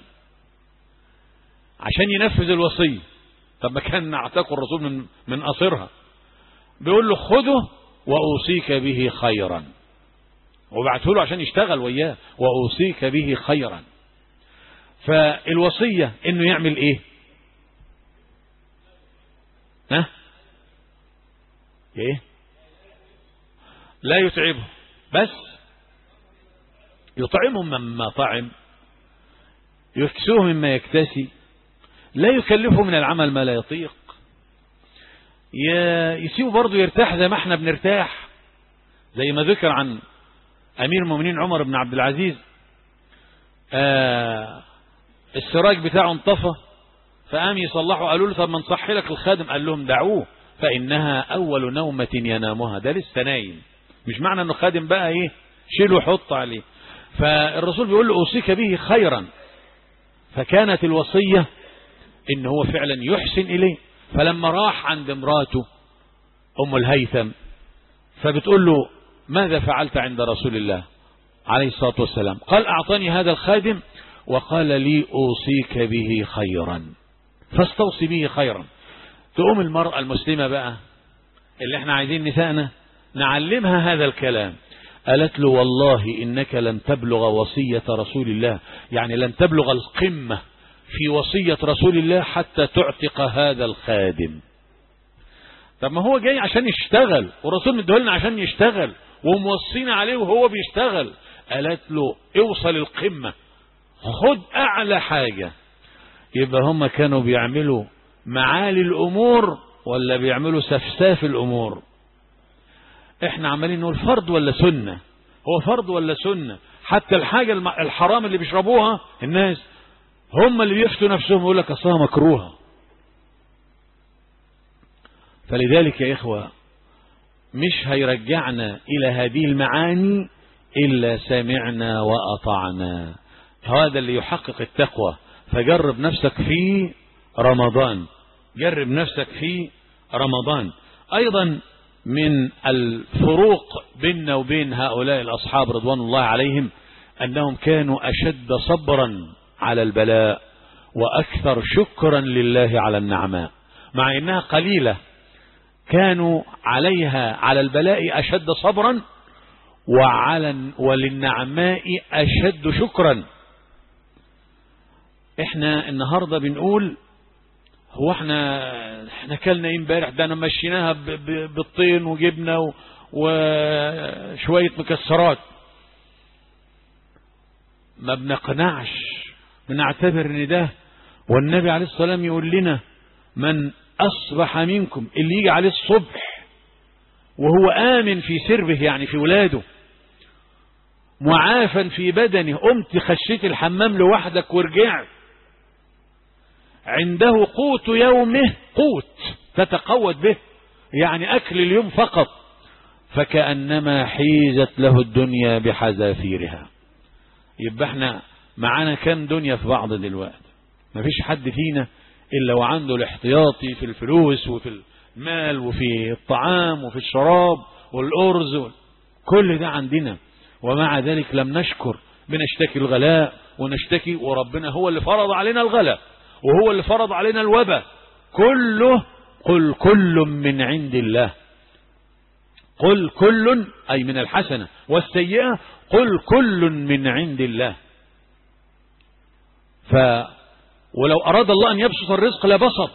عشان ينفذ الوصية. طب ما كان اعتقوا الرسول من من قصرها، بيقول له خذه وأوصيك به خيرا، وبعته له عشان يشتغل وياه، وأوصيك به خيرا. فالوصية انه يعمل ايه؟ ها؟ ايه؟ لا يتعبه، بس يطعمهم مما طعم، يكسوه مما يكتسي، لا يكلفه من العمل ما لا يطيق، يسيبه برضه يرتاح زي ما احنا بنرتاح، زي ما ذكر عن امير المؤمنين عمر بن عبد العزيز. آه السراج بتاعه انطفى، فقام يصلحوا، قالوا له طب ما نصحي لك الخادم، قال لهم دعوه فإنها أول نومة ينامها، ده لسه نايم، مش معنى انه خادم بقى ايه شيله وحط عليه. فالرسول بيقول له أوصيك به خيرا، فكانت الوصية ان هو فعلا يحسن إليه. فلما راح عند امراته أم الهيثم فبتقول له ماذا فعلت عند رسول الله عليه الصلاة والسلام؟ قال أعطاني هذا الخادم وقال لي أوصيك به خيرا، فاستوصي به خيرا. تقوم المرأة المسلمة بقى اللي احنا عايزين نسائنا نعلمها هذا الكلام، قالت له والله إنك لن تبلغ وصية رسول الله، يعني لن تبلغ القمة في وصية رسول الله حتى تعتق هذا الخادم. طب ما هو جاي عشان يشتغل، والرسول مديهولنا عشان يشتغل، وموصينا عليه وهو بيشتغل. قالت له اوصل القمة، خد أعلى حاجة. يبقى هم كانوا بيعملوا معالي الأمور ولا بيعملوا سفساف الأمور؟ احنا عمالين نقول فرض ولا سنة، هو فرض ولا سنة؟ حتى الحاجة الحرام اللي بيشربوها الناس هم اللي بيفتوا نفسهم يقول لك أصلها مكروهة. فلذلك يا إخوة مش هيرجعنا إلى هذه المعاني إلا سمعنا وأطعنا، هذا اللي يحقق التقوى. فجرب نفسك في رمضان، جرب نفسك في رمضان. أيضا من الفروق بيننا وبين هؤلاء الأصحاب رضوان الله عليهم أنهم كانوا أشد صبرا على البلاء وأكثر شكرا لله على النعماء، مع إنها قليلة كانوا عليها على البلاء أشد صبرا وعلى وللنعماء أشد شكرا. احنا النهاردة بنقول هو احنا احنا كلنا ايه امبارح؟ ده انا مشيناها بالطين وجبنه وشوية مكسرات. ما بنقنعش، بنعتبر ان ده، والنبي عليه الصلاة والسلام يقول لنا من أصبح منكم، اللي يجي عليه الصبح وهو آمن في سربه يعني في ولاده، معافا في بدنه، قمت خشيت الحمام لوحدك ورجعت، عنده قوت يومه، قوت تتقوت به يعني أكل اليوم فقط، فكأنما حيزت له الدنيا بحذافيرها. يبقى احنا معانا كم دنيا في بعض دلوقتي؟ مفيش حد فينا إلا وعنده الاحتياطي في الفلوس وفي المال وفي الطعام وفي الشراب والأرز، كل ده عندنا، ومع ذلك لم نشكر، بنشتكي الغلاء ونشتكي، وربنا هو اللي فرض علينا الغلاء وهو اللي فرض علينا الوباء كله. قل كل من عند الله، قل كل أي من الحسنة والسيئة، قل كل من عند الله. ف ولو أراد الله أن يبسط الرزق لبسط،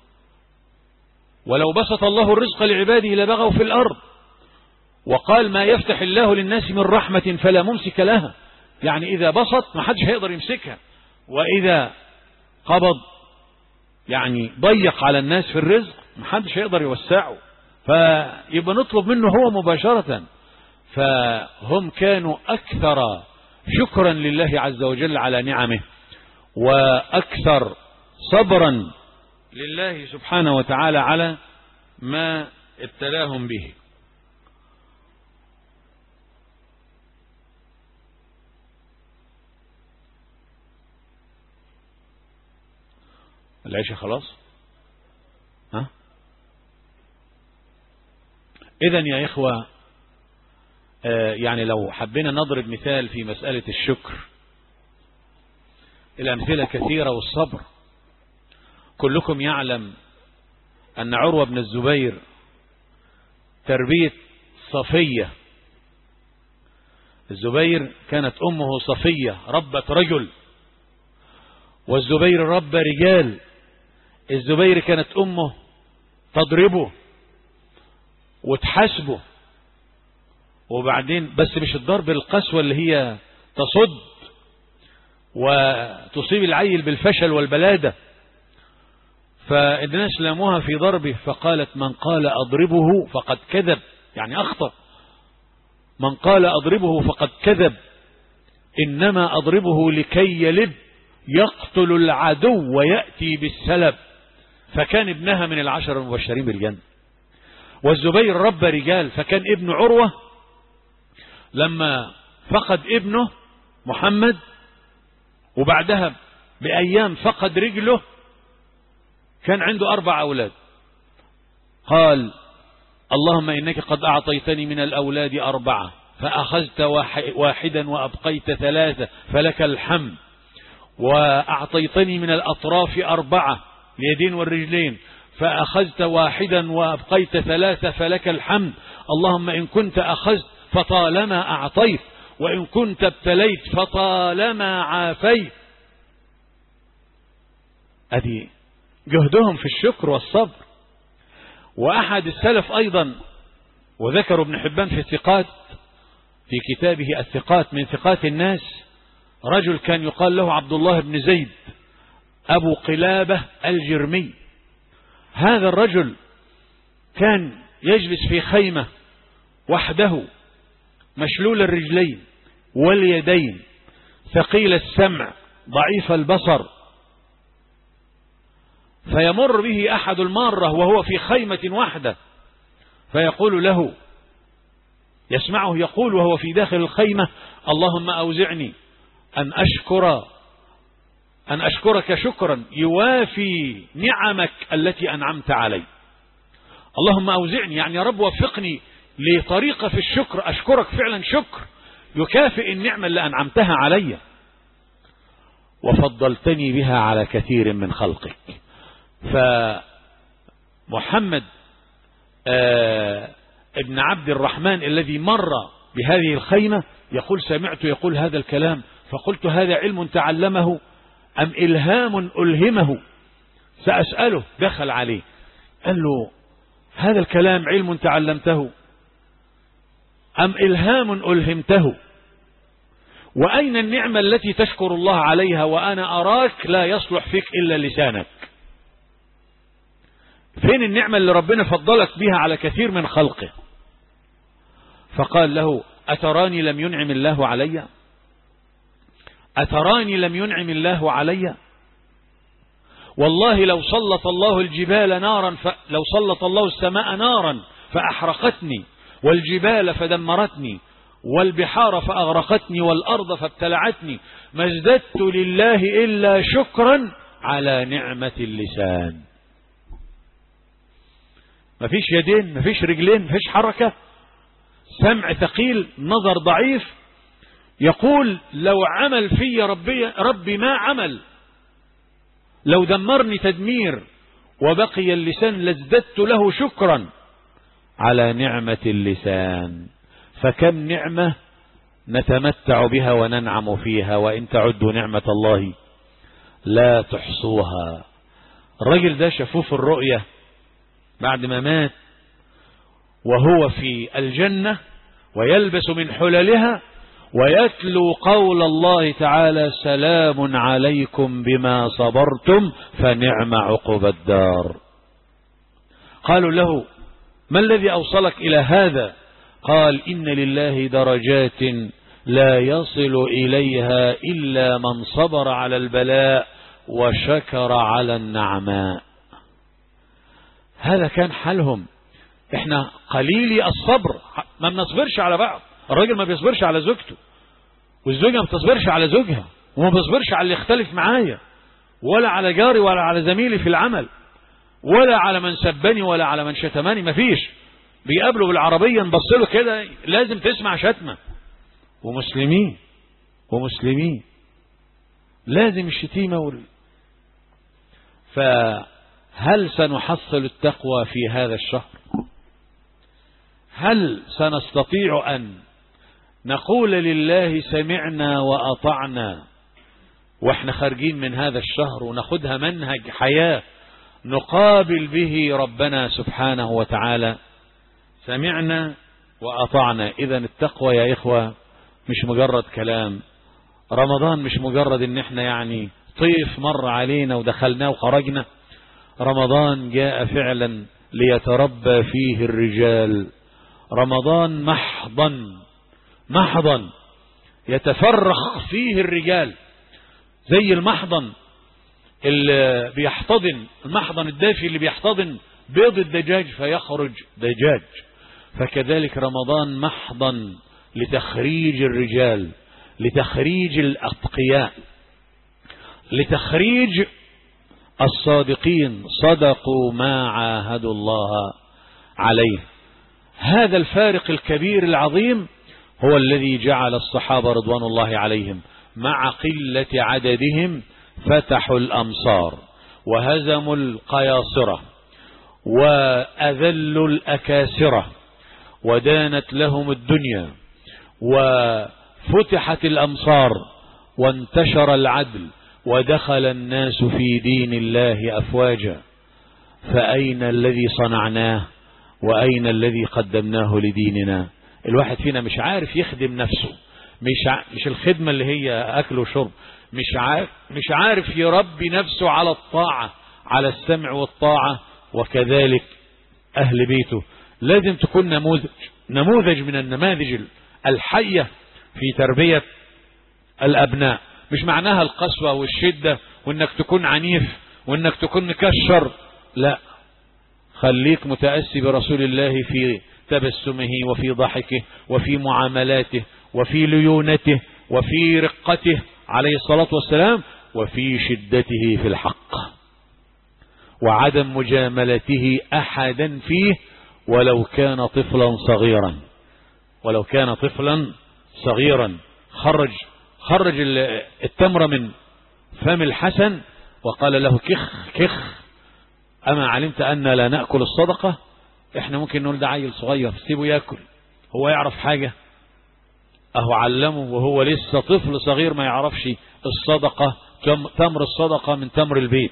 ولو بسط الله الرزق لعباده لبغوا في الأرض، وقال ما يفتح الله للناس من رحمة فلا ممسك لها، يعني إذا بسط ما حدش هيقدر يمسكها، وإذا قبض يعني ضيق على الناس في الرزق محدش هيقدر يوسعه، فيبقى نطلب منه هو مباشرة. فهم كانوا أكثر شكرا لله عز وجل على نعمه، وأكثر صبرا لله سبحانه وتعالى على ما ابتلاهم به. العشاء خلاص؟ ها؟ إذن يا إخوة، آه يعني لو حبينا نضرب مثال في مسألة الشكر، الأمثلة كثيرة والصبر. كلكم يعلم أن عروة بن الزبير تربية صفية، الزبير كانت أمه صفية ربت رجل، والزبير رب رجال. الزبير كانت أمه تضربه وتحاسبه، وبعدين بس مش الضرب القسوة اللي هي تصد وتصيب العيل بالفشل والبلادة، فالناس لاموها في ضربه، فقالت من قال أضربه فقد كذب، يعني أخطأ، من قال أضربه فقد كذب، إنما أضربه لكي يلب يقتل العدو ويأتي بالسلب. فكان ابنها من العشر المبشرين بالجنة. والزبير رب رجال، فكان ابن عروة لما فقد ابنه محمد وبعدها بأيام فقد رجله، كان عنده أربع أولاد. قال اللهم إنك قد أعطيتني من الأولاد أربعة فأخذت واحدا وأبقيت ثلاثة فلك الحمد، وأعطيتني من الأطراف أربعة اليدين والرجلين فأخذت واحدا وأبقيت ثلاثة فلك الحمد، اللهم إن كنت أخذت فطالما أعطيت، وإن كنت ابتليت فطالما عافيت. أدي جهدهم في الشكر والصبر. وأحد السلف أيضا، وذكر ابن حبان في الثقات في كتابه الثقات من ثقات الناس، رجل كان يقال له عبد الله بن زيد أبو قلابة الجرمي. هذا الرجل كان يجلس في خيمة وحده، مشلول الرجلين واليدين، ثقيل السمع، ضعيف البصر، فيمر به أحد المارة وهو في خيمة واحدة، فيقول له، يسمعه يقول وهو في داخل الخيمة: اللهم أوزعني أن أشكر أن أشكرك شكرا يوافي نعمك التي أنعمت علي. اللهم أوزعني، يعني يا رب وفقني لطريقة في الشكر أشكرك فعلا شكر يكافئ النعمة اللي أنعمتها علي، وفضلتني بها على كثير من خلقك. فمحمد آه ابن عبد الرحمن الذي مر بهذه الخيمة يقول: سمعت يقول هذا الكلام فقلت: هذا علم تعلمه أم إلهام ألهمه؟ سأسأله. دخل عليه قال له: هذا الكلام علم تعلمته أم إلهام ألهمته؟ وأين النعمة التي تشكر الله عليها وأنا أراك لا يصلح فيك إلا لسانك؟ فين النعمة اللي ربنا فضلك بها على كثير من خلقه؟ فقال له: أتراني لم ينعم الله علي؟ أتراني لم ينعم الله علي؟ والله لو سلط الله الجبال نارا ف... لو سلط الله السماء نارا فأحرقتني، والجبال فدمرتني، والبحار فأغرقتني، والأرض فابتلعتني، ما ازددت لله إلا شكرا على نعمة اللسان. مفيش يدين، مفيش رجلين، مفيش حركة، سمع ثقيل، نظر ضعيف. يقول: لو عمل في ربي, ربي ما عمل، لو دمرني تدمير وبقي اللسان لازددت له شكرا على نعمة اللسان. فكم نعمة نتمتع بها وننعم فيها، وإن تعدوا نعمة الله لا تحصوها. الرجل ده شافوه في الرؤية بعد ما مات وهو في الجنة ويلبس من حللها، ويتلو قول الله تعالى سلام عليكم بما صبرتم فنعم عقبى الدار. قالوا له ما الذي أوصلك إلى هذا؟ قال إن لله درجات لا يصل إليها إلا من صبر على البلاء وشكر على النعماء. هذا كان حالهم. احنا قليلي الصبر، ما بنصبرش على بعض. الراجل ما بيصبرش على زوجته، والزوجة ما بتصبرش على زوجها، وما بيصبرش على اللي يختلف معايا، ولا على جاري، ولا على زميلي في العمل، ولا على من سبني، ولا على من شتمني. مفيش. بيقابله بالعربية نبص له كده لازم تسمع شتمة. ومسلمين ومسلمين لازم الشتيمة وال... فهل سنحصل التقوى في هذا الشهر؟ هل سنستطيع أن نقول لله سمعنا وأطعنا واحنا خارجين من هذا الشهر، وناخدها منهج حياة نقابل به ربنا سبحانه وتعالى؟ سمعنا وأطعنا. إذا التقوى يا إخوة مش مجرد كلام. رمضان مش مجرد ان احنا يعني طيف مر علينا ودخلناه وخرجنا. رمضان جاء فعلا ليتربى فيه الرجال. رمضان محضا محضا يتفرخ فيه الرجال، زي المحضن اللي بيحتضن، المحضن الدافي اللي بيحتضن بيض الدجاج فيخرج دجاج. فكذلك رمضان محضن لتخريج الرجال، لتخريج الأتقياء، لتخريج الصادقين، صدقوا ما عاهدوا الله عليه. هذا الفارق الكبير العظيم هو الذي جعل الصحابة رضوان الله عليهم مع قلة عددهم فتحوا الأمصار وهزموا القياصرة وأذلوا الأكاسرة ودانت لهم الدنيا وفتحت الأمصار وانتشر العدل ودخل الناس في دين الله أفواجا. فأين الذي صنعناه وأين الذي قدمناه لديننا؟ الواحد فينا مش عارف يخدم نفسه، مش ع... مش الخدمة اللي هي أكل وشرب، مش عارف مش عارف يربي نفسه على الطاعة، على السمع والطاعة. وكذلك أهل بيته لازم تكون نموذج نموذج من النماذج الحية في تربية الأبناء. مش معناها القسوة والشدة وإنك تكون عنيف وإنك تكون مكشر، لا، خليك متأسي برسول الله في تبسمه وفي ضحكه وفي معاملاته وفي ليونته وفي رقته عليه الصلاة والسلام وفي شدته في الحق وعدم مجاملته أحدا فيه ولو كان طفلا صغيرا ولو كان طفلا صغيرا. خرج خرج التمر من فم الحسن وقال له كخ كخ أما علمت أن لا نأكل الصدقة؟ احنا ممكن نقول ده عيل صغير سيبه يأكل، هو يعرف حاجة؟ اهو علمه وهو لسه طفل صغير ما يعرفش الصدقة، تمر الصدقة من تمر البيت،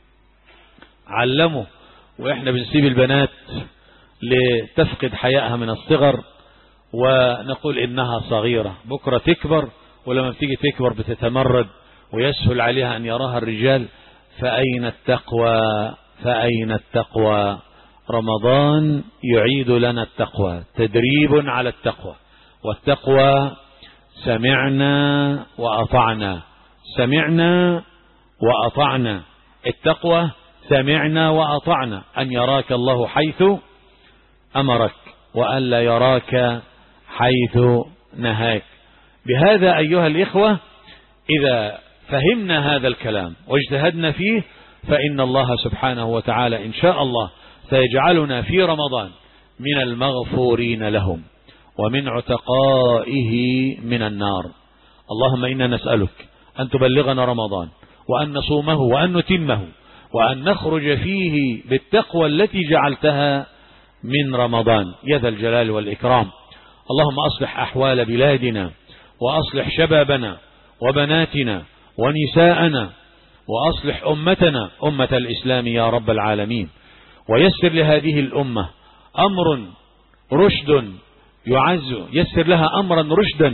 علمه. واحنا بنسيب البنات لتفقد حيائها من الصغر ونقول انها صغيرة، بكرة تكبر ولما بتيجي تكبر بتتمرد ويسهل عليها ان يراها الرجال. فأين التقوى؟ فأين التقوى؟ رمضان يعيد لنا التقوى، تدريب على التقوى. والتقوى سمعنا وأطعنا، سمعنا وأطعنا. التقوى سمعنا وأطعنا، أن يراك الله حيث أمرك وأن لا يراك حيث نهاك. بهذا أيها الإخوة إذا فهمنا هذا الكلام واجتهدنا فيه فإن الله سبحانه وتعالى إن شاء الله سيجعلنا في رمضان من المغفورين لهم ومن عتقائه من النار. اللهم إنا نسألك أن تبلغنا رمضان وأن نصومه وأن نتمه وأن نخرج فيه بالتقوى التي جعلتها من رمضان يا ذا الجلال والإكرام. اللهم أصلح أحوال بلادنا وأصلح شبابنا وبناتنا ونساءنا وأصلح أمتنا أمة الإسلام يا رب العالمين، ويسر لهذه الأمة أمر رشد يعز، يسر لها أمرا رشدا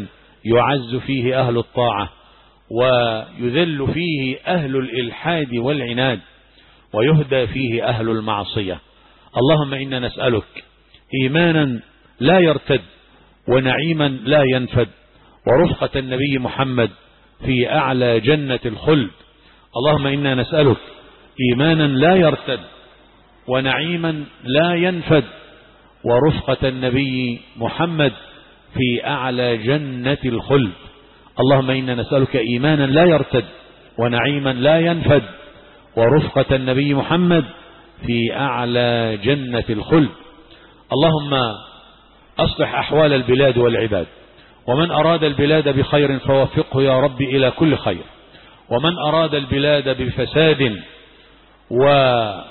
يعز فيه أهل الطاعة ويذل فيه أهل الإلحاد والعناد ويهدى فيه أهل المعصية. اللهم إنا نسألك إيمانا لا يرتد ونعيما لا ينفد ورفقة النبي محمد في أعلى جنة الخلد. اللهم إنا نسألك إيمانا لا يرتد ونعيما لا ينفد ورفقة النبي محمد في أعلى جنة الخلد. اللهم إنا نسألك إيمانا لا يرتد ونعيما لا ينفد ورفقة النبي محمد في أعلى جنة الخلد. اللهم أصلح أحوال البلاد والعباد، ومن أراد البلاد بخير فوفقه يا رب إلى كل خير، ومن أراد البلاد بفساد وضعف،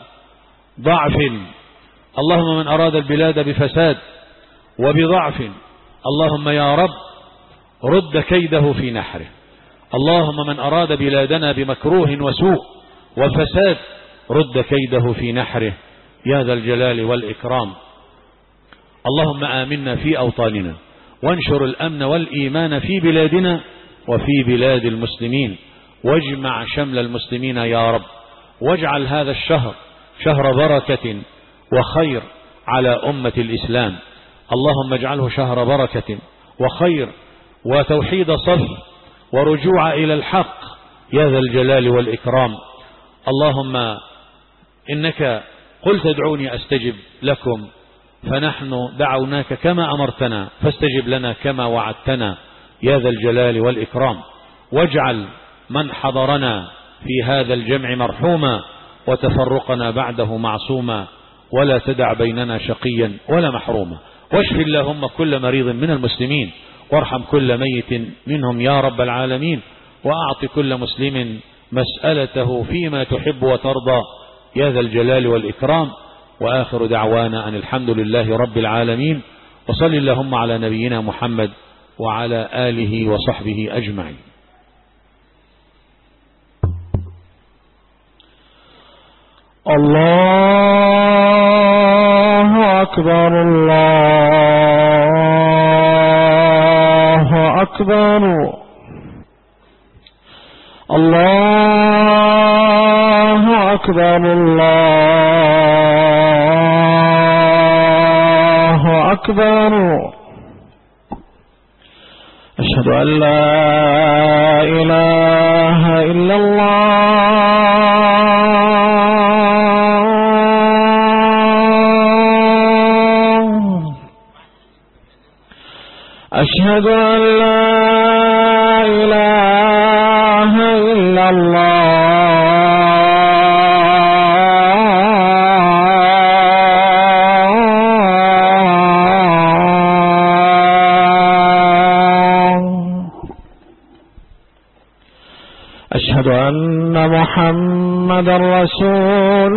اللهم من أراد البلاد بفساد وبضعف، اللهم يا رب رد كيده في نحره. اللهم من أراد بلادنا بمكروه وسوء وفساد رد كيده في نحره يا ذا الجلال والإكرام. اللهم آمنا في أوطاننا وانشر الأمن والإيمان في بلادنا وفي بلاد المسلمين، واجمع شمل المسلمين يا رب، واجعل هذا الشهر شهر بركة وخير على أمة الإسلام. اللهم اجعله شهر بركة وخير وتوحيد صف ورجوع إلى الحق يا ذا الجلال والإكرام. اللهم إنك قلت ادعوني أستجب لكم، فنحن دعوناك كما أمرتنا فاستجب لنا كما وعدتنا يا ذا الجلال والإكرام. واجعل من حضرنا في هذا الجمع مرحوما وتفرقنا بعده معصوما، ولا تدع بيننا شقيا ولا محروما. واشف اللهم كل مريض من المسلمين، وارحم كل ميت منهم يا رب العالمين، وأعط كل مسلم مسألته فيما تحب وترضى يا ذا الجلال والإكرام. وآخر دعوانا أن الحمد لله رب العالمين، وصل اللهم على نبينا محمد وعلى آله وصحبه أجمعين. الله أكبر الله أكبر الله أكبر الله أكبر. أشهد أن لا إله إلا الله، أشهد أن لا إله إلا الله، أشهد أن محمدا رسول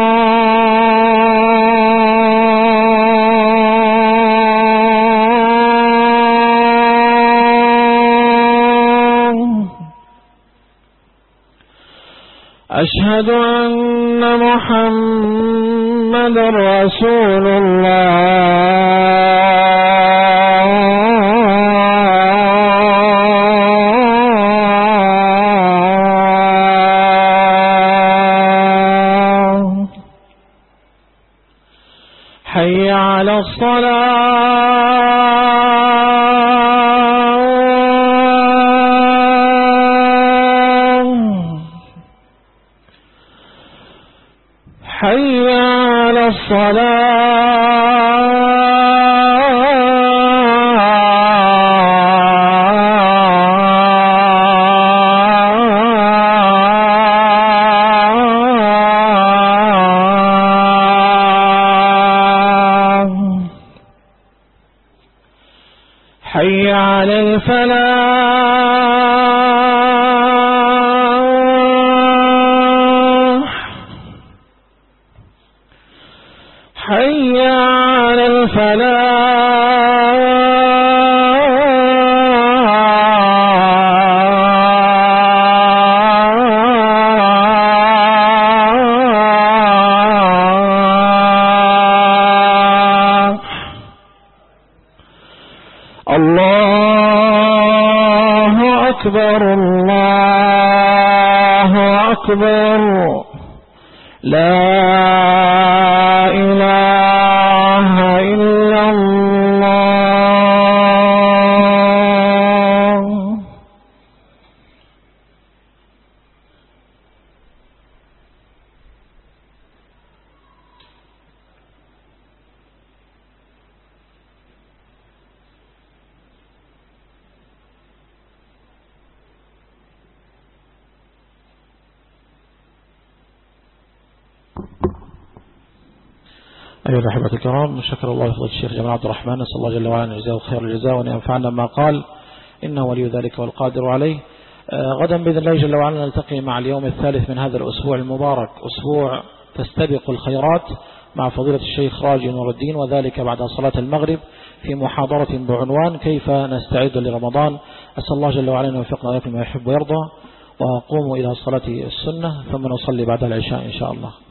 الله، أشهد أن محمدا رسول الله. حي على الصلاة، حي على الصلاة، حي على الفلاح، حي على الفلاح. الله أكبر الله أكبر لا إله إلا الله. أيها الأحبة الكرام، شكر الله فضل الشيخ جمال عبد الرحمن، نسأل الله جل وعلا أن يجزاه خير الجزاء وأن ينفعنا ما قال، إنه ولي ذلك والقادر عليه. آه غدا بإذن الله جل وعلا نلتقي مع اليوم الثالث من هذا الأسبوع المبارك، أسبوع تستبق الخيرات، مع فضيلة الشيخ راجي نور الدين، وذلك بعد صلاة المغرب في محاضرة بعنوان كيف نستعد لرمضان. أسأل الله جل وعلا أن يوفقنا وإياكم ما يحب ويرضى، وقوموا إلى صلاة السنة ثم نصلي بعد العشاء إن شاء الله.